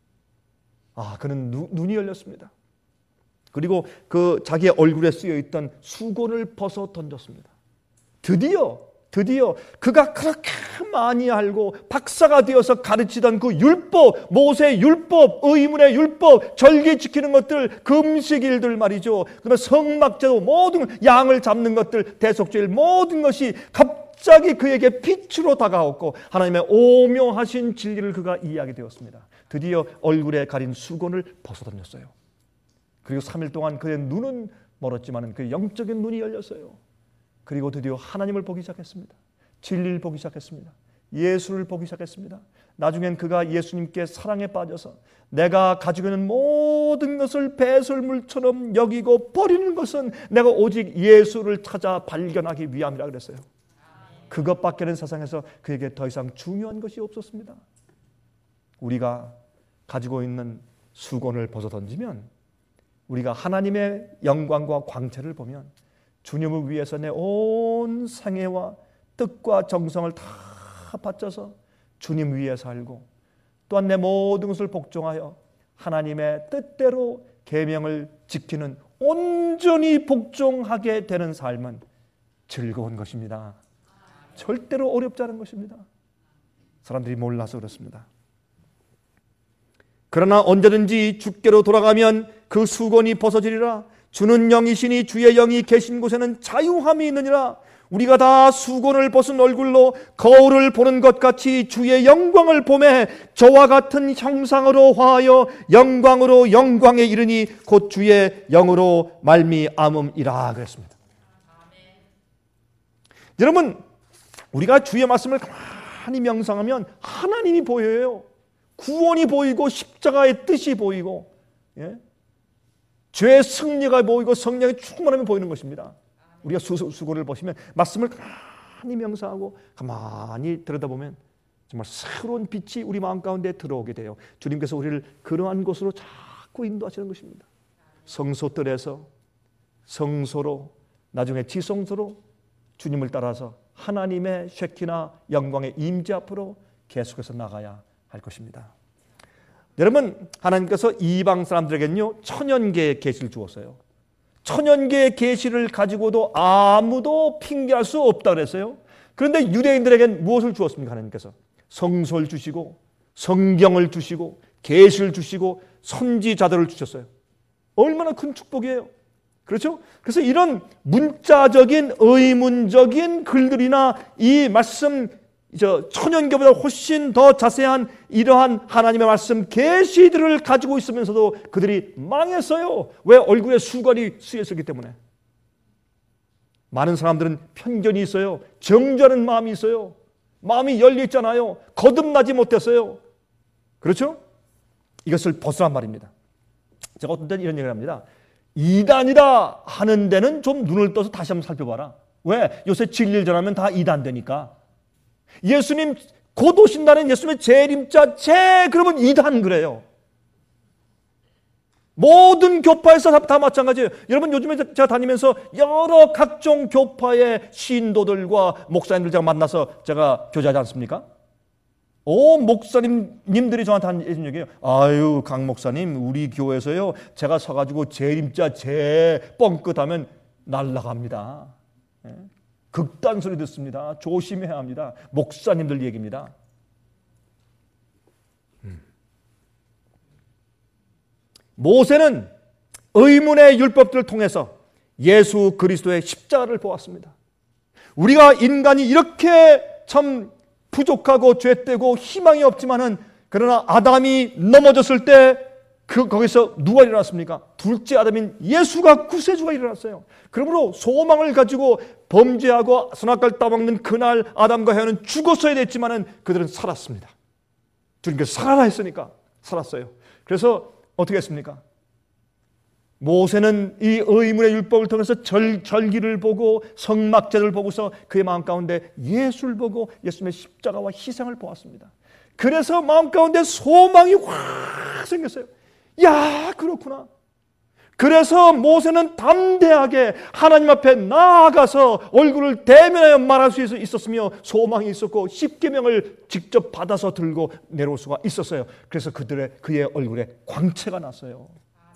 그는 눈이 열렸습니다. 그리고 그 자기의 얼굴에 쓰여 있던 수건을 벗어 던졌습니다. 드디어 그가 그렇게 많이 알고 박사가 되어서 가르치던 그 율법, 모세 율법, 의문의 율법, 절기 지키는 것들, 금식일들 말이죠. 그다음에 성막제도, 모든 양을 잡는 것들, 대속죄일 모든 것이 갑자기 그에게 빛으로 다가왔고 하나님의 오묘하신 진리를 그가 이해하게 되었습니다. 드디어 얼굴에 가린 수건을 벗어던졌어요. 그리고 3일 동안 그의 눈은 멀었지만 그 영적인 눈이 열렸어요. 그리고 드디어 하나님을 보기 시작했습니다. 진리를 보기 시작했습니다. 예수를 보기 시작했습니다. 나중엔 그가 예수님께 사랑에 빠져서 내가 가지고 있는 모든 것을 배설물처럼 여기고 버리는 것은 내가 오직 예수를 찾아 발견하기 위함이라 그랬어요. 그것밖에는 세상에서 그에게 더 이상 중요한 것이 없었습니다. 우리가 가지고 있는 수건을 벗어던지면, 우리가 하나님의 영광과 광채를 보면 주님을 위해서 내 온 생애와 뜻과 정성을 다 바쳐서 주님 위에 살고, 또한 내 모든 것을 복종하여 하나님의 뜻대로 계명을 지키는 온전히 복종하게 되는 삶은 즐거운 것입니다. 절대로 어렵지 않은 것입니다. 사람들이 몰라서 그렇습니다. 그러나 언제든지 주께로 돌아가면 그 수건이 벗어지리라. 주는 영이시니 주의 영이 계신 곳에는 자유함이 있느니라. 우리가 다 수건을 벗은 얼굴로 거울을 보는 것 같이 주의 영광을 보매 저와 같은 형상으로 화하여 영광으로 영광에 이르니 곧 주의 영으로 말미암음이라 그랬습니다. 여러분, 우리가 주의 말씀을 가만히 명상하면 하나님이 보여요. 구원이 보이고 십자가의 뜻이 보이고, 죄의 승리가 보이고 성령의 충만함이 보이는 것입니다. 우리가 수고를 보시면 말씀을 가만히 명상하고 가만히 들여다보면 정말 새로운 빛이 우리 마음 가운데 들어오게 돼요. 주님께서 우리를 그러한 곳으로 자꾸 인도하시는 것입니다. 성소뜰에서 성소로, 나중에 지성소로 주님을 따라서 하나님의 쉐키나 영광의 임재 앞으로 계속해서 나가야 할 것입니다. 여러분, 하나님께서 이방 사람들에게는요 천연계의 계시를 주었어요. 천연계의 계시를 가지고도 아무도 핑계할 수 없다 그랬어요. 그런데 유대인들에게는 무엇을 주었습니까? 하나님께서 성소를 주시고 성경을 주시고 계시를 주시고 선지자들을 주셨어요. 얼마나 큰 축복이에요. 그렇죠? 그래서 이런 문자적인 의문적인 글들이나 이 말씀 천연계보다 훨씬 더 자세한 이러한 하나님의 말씀 계시들을 가지고 있으면서도 그들이 망했어요. 왜? 얼굴에 수건이 쓰여 있었기 때문에. 많은 사람들은 편견이 있어요. 정죄하는 마음이 있어요. 마음이 열려 있잖아요. 거듭나지 못했어요. 그렇죠? 이것을 벗으란 말입니다. 제가 어떤 때는 이런 얘기를 합니다. 이단이다 하는 데는 좀 눈을 떠서 다시 한번 살펴봐라. 왜? 요새 진리를 전하면 다 이단되니까. 예수님 곧 오신다는 예수님의 재림자 그러면 이단 그래요. 모든 교파에서 다 마찬가지예요. 여러분, 요즘에 제가 다니면서 여러 각종 교파의 신도들과 목사님들 제가 만나서 제가 교제하지 않습니까? 목사님들이 저한테 하는 얘기예요. 아유, 강 목사님, 우리 교회에서요 제가 서가지고 재림자 뻥끗하면 날아갑니다. 극단 소리 듣습니다. 조심해야 합니다. 목사님들 얘기입니다. 모세는 의문의 율법들을 통해서 예수 그리스도의 십자가를 보았습니다. 우리가 인간이 이렇게 참 부족하고 죄되고 희망이 없지만은, 그러나 아담이 넘어졌을 때 거기서 누가 일어났습니까? 둘째 아담인 예수가 구세주가 일어났어요. 그러므로 소망을 가지고 범죄하고 선악과를 따먹는 그날 아담과 하와는 죽었어야 됐지만은 그들은 살았습니다. 주님께서 살아라 했으니까 살았어요. 그래서 어떻게 했습니까? 모세는 이 의문의 율법을 통해서 절기를 보고 성막제를 보고서 그의 마음 가운데 예수를 보고 예수님의 십자가와 희생을 보았습니다. 그래서 마음 가운데 소망이 확 생겼어요. 야, 그렇구나. 그래서 모세는 담대하게 하나님 앞에 나아가서 얼굴을 대면하여 말할 수 있었으며 소망이 있었고 십계명을 직접 받아서 들고 내려올 수가 있었어요. 그래서 그의 얼굴에 광채가 났어요.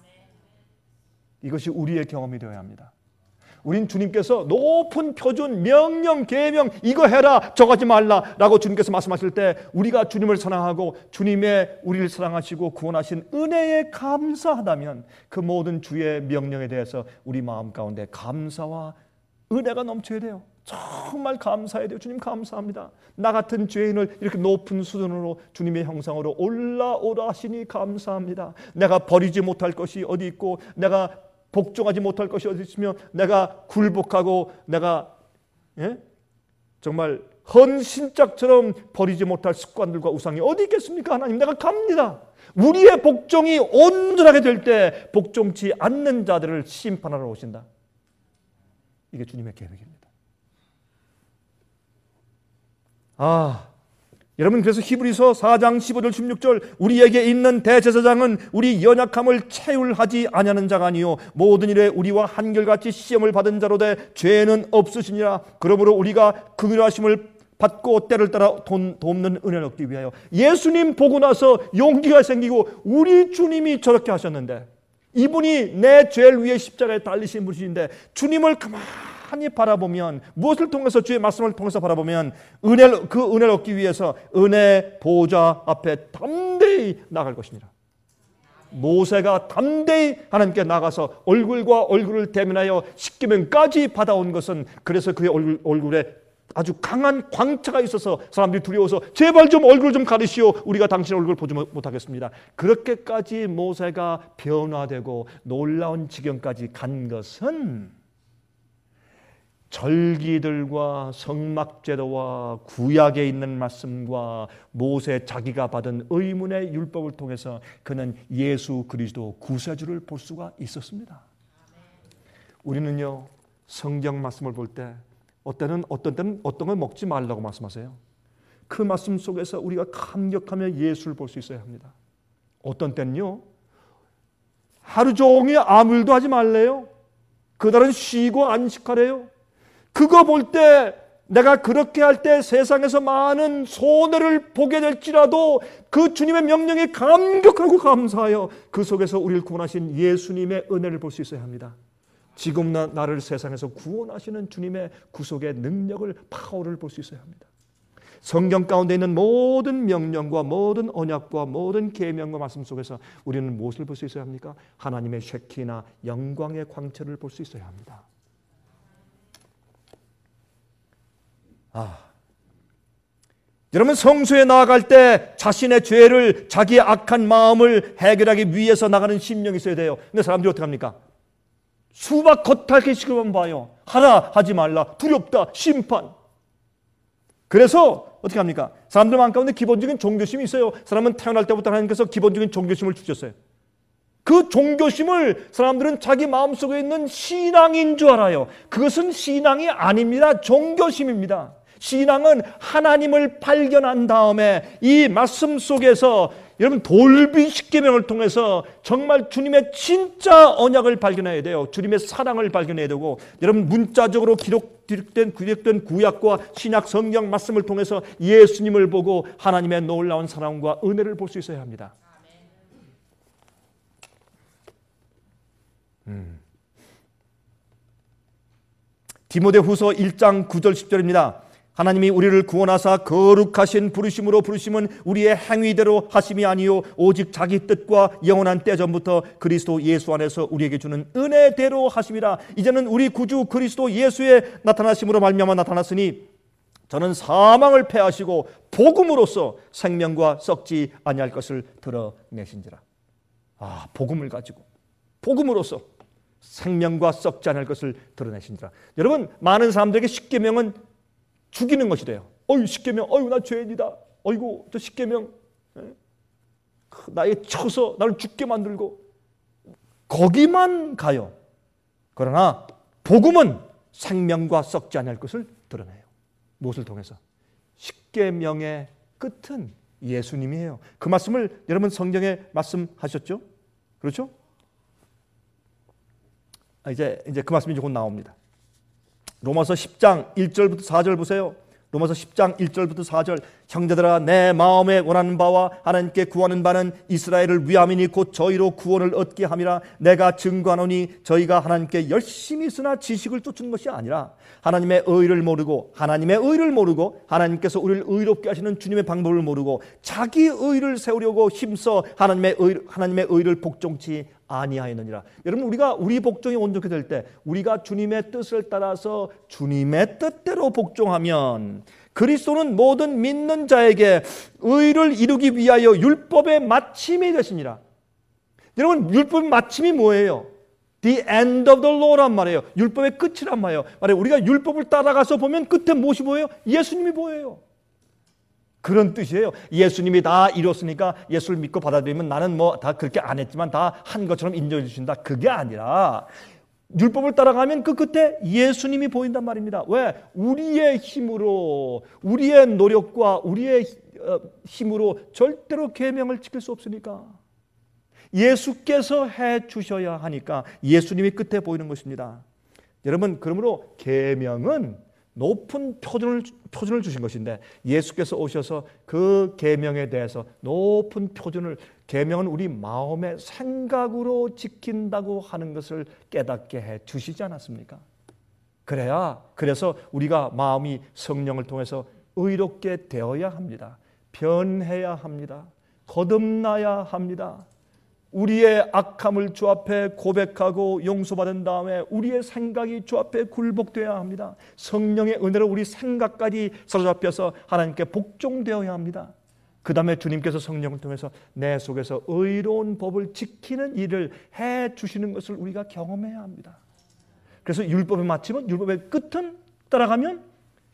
이것이 우리의 경험이 되어야 합니다. 우린 주님께서 높은 표준, 명령, 계명, 이거 해라, 저거 하지 말라라고 주님께서 말씀하실 때 우리가 주님을 사랑하고 주님의 우리를 사랑하시고 구원하신 은혜에 감사하다면 그 모든 주의 명령에 대해서 우리 마음 가운데 감사와 은혜가 넘쳐야 돼요. 정말 감사해야 돼요. 주님 감사합니다. 나 같은 죄인을 이렇게 높은 수준으로 주님의 형상으로 올라오라 하시니 감사합니다. 내가 버리지 못할 것이 어디 있고 내가 복종하지 못할 것이 어디 있으며 내가 굴복하고 내가 정말 헌신짝처럼 버리지 못할 습관들과 우상이 어디 있겠습니까? 하나님, 내가 갑니다. 우리의 복종이 온전하게 될 때 복종치 않는 자들을 심판하러 오신다. 이게 주님의 계획입니다. 여러분, 그래서 히브리서 4장 15절 16절 우리에게 있는 대제사장은 우리 연약함을 체휼하지 아니하는 자가 아니요 모든 일에 우리와 한결같이 시험을 받은 자로 돼 죄는 없으시니라. 그러므로 우리가 긍휼하심을 받고 때를 따라 돕는 은혜를 얻기 위하여. 예수님 보고 나서 용기가 생기고, 우리 주님이 저렇게 하셨는데, 이분이 내 죄를 위해 십자가에 달리신 분이신데, 주님을 가만히 바라보면, 무엇을 통해서, 주의 말씀을 통해서 바라보면 그 은혜를 얻기 위해서 은혜 보좌 앞에 담대히 나갈 것입니다. 모세가 담대히 하나님께 나가서 얼굴과 얼굴을 대면하여 십계명까지 받아온 것은, 그래서 그의 얼굴에 아주 강한 광채가 있어서 사람들이 두려워서 제발 좀 얼굴 좀 가리시오, 우리가 당신의 얼굴을 보지 못하겠습니다. 그렇게까지 모세가 변화되고 놀라운 지경까지 간 것은 절기들과 성막제도와 구약에 있는 말씀과 모세 자기가 받은 의문의 율법을 통해서 그는 예수 그리스도 구세주를 볼 수가 있었습니다. 우리는요, 성경 말씀을 볼 때 어떤 때는 어떤 걸 먹지 말라고 말씀하세요. 그 말씀 속에서 우리가 감격하며 예수를 볼 수 있어야 합니다. 어떤 때는요, 하루 종일 아무 일도 하지 말래요. 그날은 쉬고 안식하래요. 그거 볼 때, 내가 그렇게 할 때 세상에서 많은 손해를 보게 될지라도 그 주님의 명령에 감격하고 감사하여 그 속에서 우리를 구원하신 예수님의 은혜를 볼 수 있어야 합니다. 지금 나를 세상에서 구원하시는 주님의 구속의 능력을, 파워를 볼 수 있어야 합니다. 성경 가운데 있는 모든 명령과 모든 언약과 모든 계명과 말씀 속에서 우리는 무엇을 볼 수 있어야 합니까? 하나님의 쉐키나 영광의 광채를 볼 수 있어야 합니다. 여러분, 성소에 나아갈 때 자신의 죄를, 자기의 악한 마음을 해결하기 위해서 나가는 심령이 있어야 돼요. 근데 사람들이 어떻게 합니까? 수박 겉핥기식으로만 봐요. 하라, 하지 말라, 두렵다, 심판. 그래서 어떻게 합니까? 사람들 마음 가운데 기본적인 종교심이 있어요. 사람은 태어날 때부터 하나님께서 기본적인 종교심을 주셨어요. 그 종교심을 사람들은 자기 마음속에 있는 신앙인 줄 알아요. 그것은 신앙이 아닙니다. 종교심입니다. 신앙은 하나님을 발견한 다음에 이 말씀 속에서, 여러분, 돌비 십계명을 통해서 정말 주님의 진짜 언약을 발견해야 돼요. 주님의 사랑을 발견해야 되고, 여러분, 문자적으로 기록된 구약과 신약 성경 말씀을 통해서 예수님을 보고 하나님의 놀라운 사랑과 은혜를 볼 수 있어야 합니다. 디모데후서 1장 9절 10절입니다. 하나님이 우리를 구원하사 거룩하신 부르심으로 부르심은 우리의 행위대로 하심이 아니요 오직 자기 뜻과 영원한 때전부터 그리스도 예수 안에서 우리에게 주는 은혜대로 하심이라. 이제는 우리 구주 그리스도 예수의 나타나심으로 말미암아 나타났으니 저는 사망을 패하시고 복음으로써 생명과 썩지 아니할 것을 드러내신지라. 복음을 가지고, 복음으로써 생명과 썩지 않을 것을 드러내신지라. 여러분, 많은 사람들에게 십계명은 죽이는 것이 돼요. 십계명, 나 죄인이다. 저 십계명 나에 쳐서 나를 죽게 만들고, 거기만 가요. 그러나 복음은 생명과 썩지 않을 것을 드러내요. 무엇을 통해서? 십계명의 끝은 예수님이에요. 그 말씀을 여러분 성경에 말씀하셨죠? 그렇죠? 이제 그 말씀이 곧 나옵니다. 로마서 10장 1절부터 4절 보세요. 로마서 10장 1절부터 4절. 형제들아, 내 마음에 원하는 바와 하나님께 구하는 바는 이스라엘을 위함이니 곧 저희로 구원을 얻게 함이라. 내가 증거하노니 저희가 하나님께 열심히 쓰나 지식을 쫓는 것이 아니라 하나님의 의를 모르고 하나님께서 우리를 의롭게 하시는 주님의 방법을 모르고 자기 의를 세우려고 힘써 하나님의 의를 복종치 아니하였느니라. 여러분, 우리 복종이 온전히 될 때, 우리가 주님의 뜻을 따라서 주님의 뜻대로 복종하면, 그리스도는 모든 믿는 자에게 의를 이루기 위하여 율법의 마침이 되시니라. 여러분, 율법의 마침이 뭐예요? The end of the law란 말이에요. 율법의 끝이란 말이에요. 우리가 율법을 따라가서 보면 끝에 무엇이 보여요? 예수님이 보여요. 그런 뜻이에요. 예수님이 다 이뤘으니까 예수를 믿고 받아들이면 나는 다 그렇게 안 했지만 다 한 것처럼 인정해 주신다. 그게 아니라 율법을 따라가면 그 끝에 예수님이 보인단 말입니다. 왜? 우리의 힘으로, 우리의 노력과 우리의 힘으로 절대로 계명을 지킬 수 없으니까 예수께서 해 주셔야 하니까 예수님이 끝에 보이는 것입니다. 여러분, 그러므로 계명은 높은 표준을 주신 것인데 예수께서 오셔서 그 계명에 대해서 높은 표준을, 계명은 우리 마음의 생각으로 지킨다고 하는 것을 깨닫게 해 주시지 않았습니까? 그래서 우리가 마음이 성령을 통해서 의롭게 되어야 합니다. 변해야 합니다. 거듭나야 합니다. 우리의 악함을 주 앞에 고백하고 용서받은 다음에 우리의 생각이 주 앞에 굴복되어야 합니다. 성령의 은혜로 우리 생각까지 사로잡혀서 하나님께 복종되어야 합니다. 그 다음에 주님께서 성령을 통해서 내 속에서 의로운 법을 지키는 일을 해 주시는 것을 우리가 경험해야 합니다. 그래서 율법의 마침은, 율법의 끝은 따라가면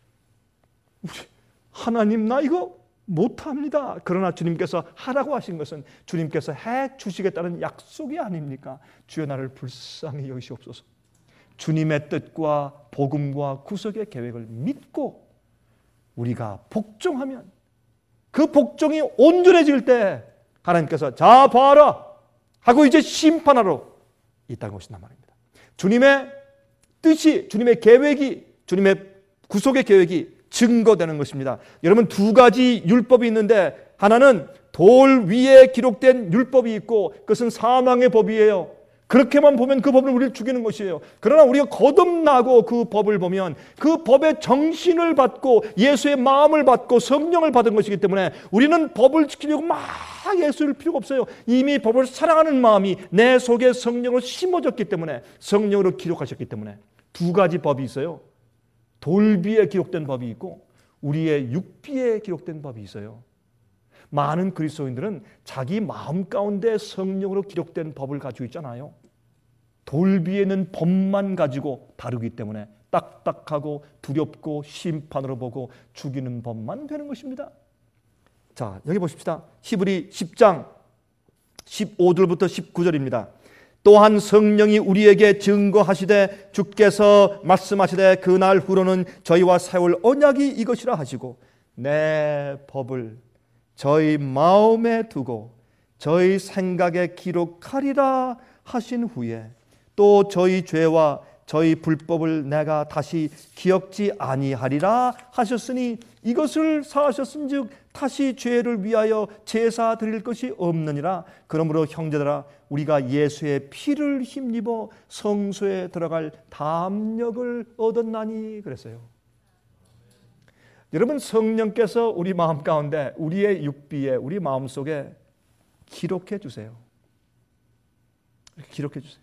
하나님 나 이거 못합니다. 그러나 주님께서 하라고 하신 것은 주님께서 해 주시겠다는 약속이 아닙니까? 주여 나를 불쌍히 여기시옵소서. 주님의 뜻과 복음과 구속의 계획을 믿고 우리가 복종하면, 그 복종이 온전해질 때 하나님께서 자 봐라 하고 이제 심판하러 있다는 것이란 말입니다. 주님의 뜻이, 주님의 계획이, 주님의 구속의 계획이 증거되는 것입니다. 여러분, 두 가지 율법이 있는데 하나는 돌 위에 기록된 율법이 있고 그것은 사망의 법이에요. 그렇게만 보면 그 법은 우리를 죽이는 것이에요. 그러나 우리가 거듭나고 그 법을 보면 그 법의 정신을 받고 예수의 마음을 받고 성령을 받은 것이기 때문에 우리는 법을 지키려고 막 예수를 필요가 없어요. 이미 법을 사랑하는 마음이 내 속에 성령으로 심어졌기 때문에, 성령으로 기록하셨기 때문에 두 가지 법이 있어요. 돌비에 기록된 법이 있고 우리의 육비에 기록된 법이 있어요. 많은 그리스도인들은 자기 마음 가운데 성령으로 기록된 법을 가지고 있잖아요. 돌비에는 법만 가지고 다루기 때문에 딱딱하고 두렵고 심판으로 보고 죽이는 법만 되는 것입니다. 자, 여기 보십시다. 히브리 10장 15절부터 19절입니다. 또한 성령이 우리에게 증거하시되 주께서 말씀하시되 그날 후로는 저희와 세울 언약이 이것이라 하시고 내 법을 저희 마음에 두고 저희 생각에 기록하리라 하신 후에 또 저희 죄와 저희 불법을 내가 다시 기억지 아니하리라 하셨으니 이것을 사하셨은즉 다시 죄를 위하여 제사 드릴 것이 없느니라. 그러므로 형제들아 우리가 예수의 피를 힘입어 성소에 들어갈 담력을 얻었나니 그랬어요. 여러분, 성령께서 우리 마음 가운데, 우리의 육비에, 우리 마음속에 기록해 주세요. 기록해 주세요.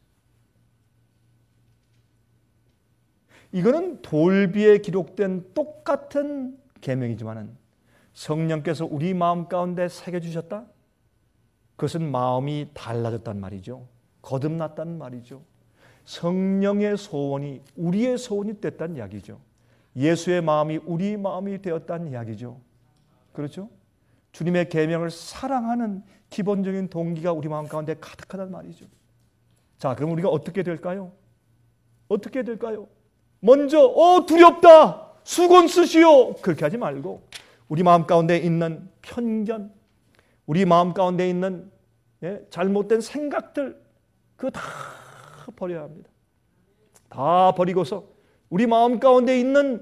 이거는 돌비에 기록된 똑같은 계명이지만은 성령께서 우리 마음 가운데 새겨 주셨다? 그것은 마음이 달라졌단 말이죠. 거듭났단 말이죠. 성령의 소원이 우리의 소원이 됐다는 이야기죠. 예수의 마음이 우리 마음이 되었다는 이야기죠. 그렇죠? 주님의 계명을 사랑하는 기본적인 동기가 우리 마음 가운데 가득하단 말이죠. 자, 그럼 우리가 어떻게 될까요? 어떻게 될까요? 먼저 두렵다, 수건 쓰시오, 그렇게 하지 말고 우리 마음 가운데 있는 편견, 우리 마음 가운데 있는 잘못된 생각들, 그거 다 버려야 합니다. 다 버리고서 우리 마음 가운데 있는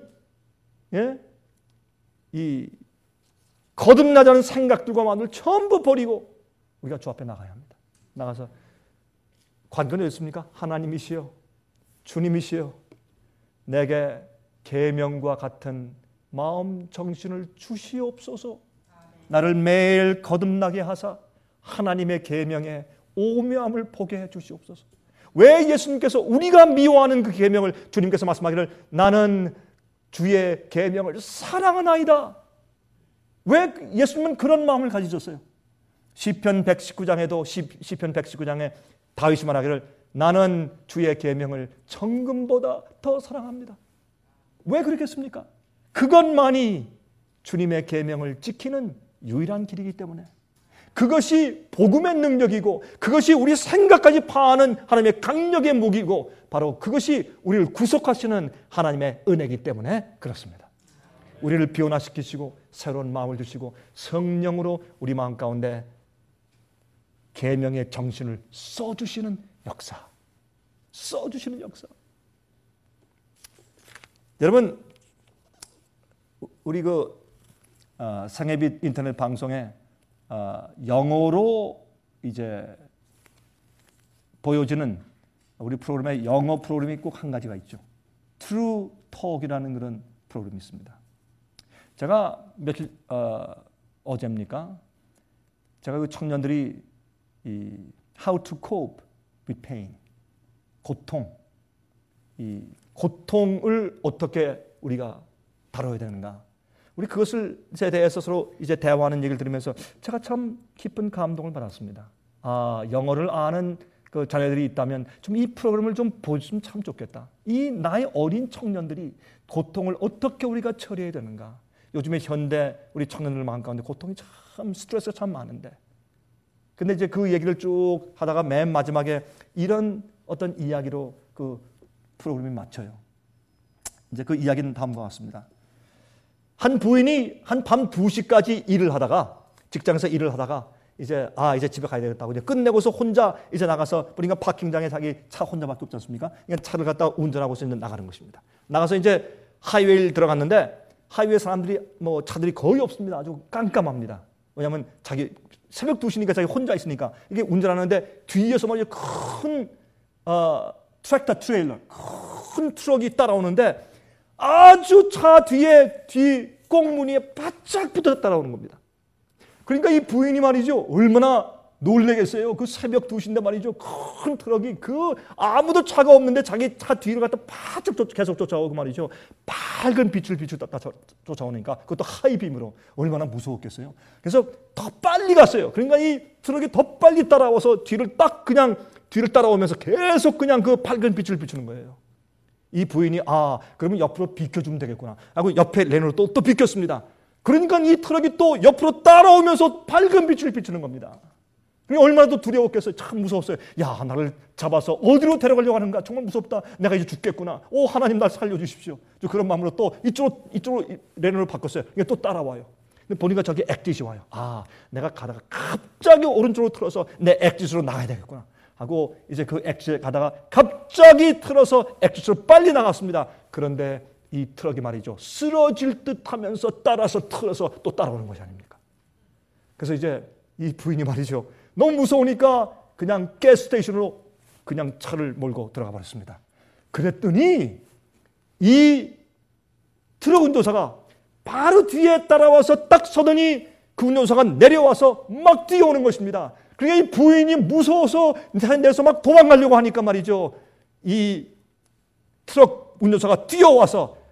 이 거듭나지 않은 생각들과 마음을 전부 버리고 우리가 주 앞에 나가야 합니다. 나가서 관건이 있습니까? 하나님이시여, 주님이시여, 내게 계명과 같은 마음 정신을 주시옵소서. 나를 매일 거듭나게 하사 하나님의 계명의 오묘함을 보게 해 주시옵소서. 왜 예수님께서 우리가 미워하는 그 계명을 주님께서 말씀하기를 나는 주의 계명을 사랑하나이다. 왜 예수님은 그런 마음을 가지셨어요? 시편 119장에도 시편 119장에 다윗이 말하기를 나는 주의 계명을 정금보다 더 사랑합니다. 왜 그렇겠습니까? 그것만이 주님의 계명을 지키는 유일한 길이기 때문에, 그것이 복음의 능력이고 그것이 우리 생각까지 파하는 하나님의 강력의 무기고 바로 그것이 우리를 구속하시는 하나님의 은혜이기 때문에 그렇습니다. 우리를 변화시키시고 새로운 마음을 주시고 성령으로 우리 마음 가운데 계명의 정신을 써주시는 역사. 여러분, 우리 상해빛 인터넷 방송에 영어로 이제 보여지는 우리 프로그램에 영어 프로그램이 꼭 한 가지가 있죠. True Talk이라는 그런 프로그램이 있습니다. 제가 며칠 어제입니까? 제가 그 청년들이 이 How to Cope with Pain, 이 고통을 어떻게 우리가 다뤄야 되는가? 우리 그것에 대해서 서로 이제 대화하는 얘기를 들으면서 제가 참 깊은 감동을 받았습니다. 영어를 아는 그 자녀들이 있다면 좀 이 프로그램을 좀 보여주면 참 좋겠다. 이 나의 어린 청년들이 고통을 어떻게 우리가 처리해야 되는가? 요즘에 현대 우리 청년들 마음 가운데 고통이 참 스트레스가 참 많은데, 근데 이제 그 얘기를 쭉 하다가 맨 마지막에 이런 어떤 이야기로 그 프로그램이 마쳐요. 이제 그 이야기는 다음과 같습니다. 한 부인이 한 밤 2시까지 일을 하다가 직장에서 일을 하다가 이제 집에 가야 되겠다고 이제 끝내고서 혼자 이제 나가서 그러니까 파킹장에 자기 차 혼자밖에 없지 않습니까? 그러니까 차를 갖다 운전하고서 이제 나가는 것입니다. 나가서 이제 하이웨이를 들어갔는데 하이웨이 사람들이 차들이 거의 없습니다. 아주 깜깜합니다. 왜냐하면 자기 새벽 2시니까 자기 혼자 있으니까 이게 운전하는데 뒤에서 말이죠 큰 트랙터 트레일러 큰 트럭이 따라오는데 아주 차 뒤 꽁무니에 바짝 붙어 따라오는 겁니다. 그러니까 이 부인이 말이죠 얼마나 놀래겠어요. 그 새벽 2시인데 말이죠 큰 트럭이 아무도 차가 없는데 자기 차 뒤를 갖다 바짝 계속 쫓아오고 말이죠 밝은 빛을 쫓아오니까 그것도 하이빔으로 얼마나 무서웠겠어요. 그래서 더 빨리 갔어요. 그러니까 이 트럭이 더 빨리 따라와서 뒤를 따라오면서 계속 그냥 그 밝은 빛을 비추는 거예요. 이 부인이 그러면 옆으로 비켜주면 되겠구나 하고 옆에 레노로 또 비켰습니다. 그러니까 이 트럭이 또 옆으로 따라오면서 밝은 빛을 비추는 겁니다. 얼마나 더 두려웠겠어요. 참 무서웠어요. 나를 잡아서 어디로 데려가려고 하는가. 정말 무섭다. 내가 이제 죽겠구나. 하나님 날 살려주십시오. 그런 마음으로 또 이쪽으로 레노를 바꿨어요. 또 따라와요. 근데 보니까 저기 엑짓이 와요. 내가 가다가 갑자기 오른쪽으로 틀어서 내 엑짓으로 나가야 되겠구나 하고 이제 그 엑짓에 가다가 갑자기 틀어서 엑짓으로 빨리 나갔습니다. 그런데 이 트럭이 말이죠 쓰러질 듯 하면서 따라서 틀어서 또 따라오는 것이 아닙니까? 그래서 이제 이 부인이 말이죠 너무 무서우니까 그냥 가스스테이션으로 그냥 차를 몰고 들어가 버렸습니다. 그랬더니 이 트럭 운전사가 바로 뒤에 따라와서 딱 서더니 그 운전사가 내려와서 막 뛰어오는 것입니다. 그러니까 이 부인이 무서워서 내서 막 도망가려고 하니까 말이죠 이 트럭 운전사가 뛰어와서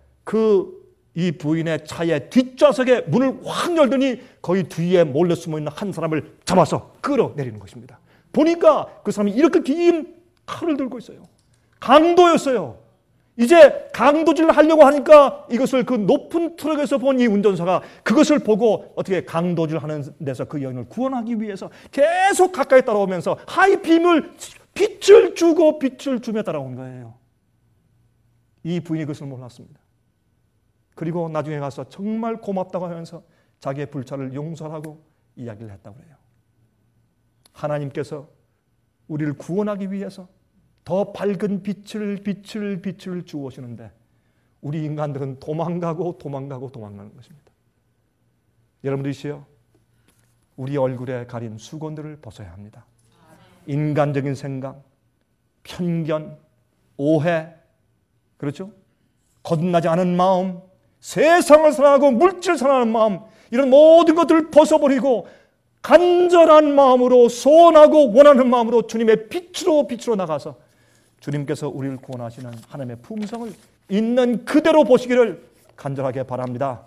이 부인의 차의 뒷좌석에 문을 확 열더니 거기 뒤에 몰래 숨어있는 한 사람을 잡아서 끌어내리는 것입니다. 보니까 그 사람이 이렇게 긴 칼을 들고 있어요. 강도였어요. 이제 강도질을 하려고 하니까 이것을 그 높은 트럭에서 본 이 운전사가 그것을 보고 어떻게 강도질하는 데서 그 여인을 구원하기 위해서 계속 가까이 따라오면서 하이빔을 빛을 주며 따라온 거예요. 이 부인이 그것을 몰랐습니다. 그리고 나중에 가서 정말 고맙다고 하면서 자기의 불찰을 용서하고 이야기를 했다고 그래요. 하나님께서 우리를 구원하기 위해서 더 밝은 빛을 주오시는데 우리 인간들은 도망가는 것입니다. 여러분들이시여 우리 얼굴에 가린 수건들을 벗어야 합니다. 인간적인 생각, 편견, 오해, 그렇죠? 거듭나지 않은 마음, 세상을 사랑하고 물질을 사랑하는 마음, 이런 모든 것들을 벗어버리고 간절한 마음으로 소원하고 원하는 마음으로 주님의 빛으로 나가서 주님께서 우리를 구원하시는 하나님의 품성을 있는 그대로 보시기를 간절하게 바랍니다.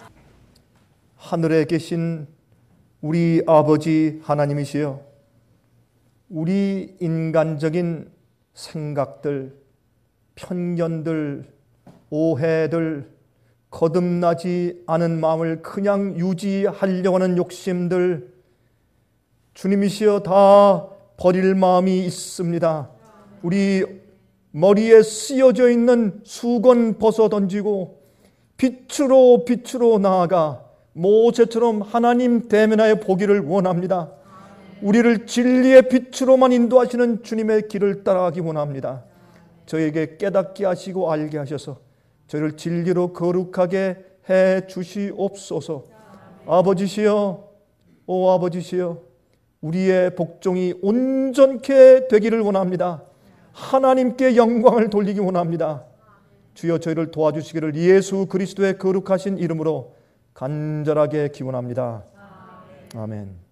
하늘에 계신 우리 아버지 하나님이시여, 우리 인간적인 생각들, 편견들, 오해들, 거듭나지 않은 마음을 그냥 유지하려고 하는 욕심들, 주님이시여 다 버릴 마음이 있습니다. 우리 머리에 쓰여져 있는 수건 벗어 던지고 빛으로 나아가 모세처럼 하나님 대면하여 보기를 원합니다. 우리를 진리의 빛으로만 인도하시는 주님의 길을 따라가기 원합니다. 저에게 깨닫게 하시고 알게 하셔서 저를 진리로 거룩하게 해 주시옵소서. 아버지시여, 오 아버지시여, 우리의 복종이 온전케 되기를 원합니다. 하나님께 영광을 돌리기 원합니다. 주여 저희를 도와주시기를 예수 그리스도의 거룩하신 이름으로 간절하게 기원합니다. 아멘.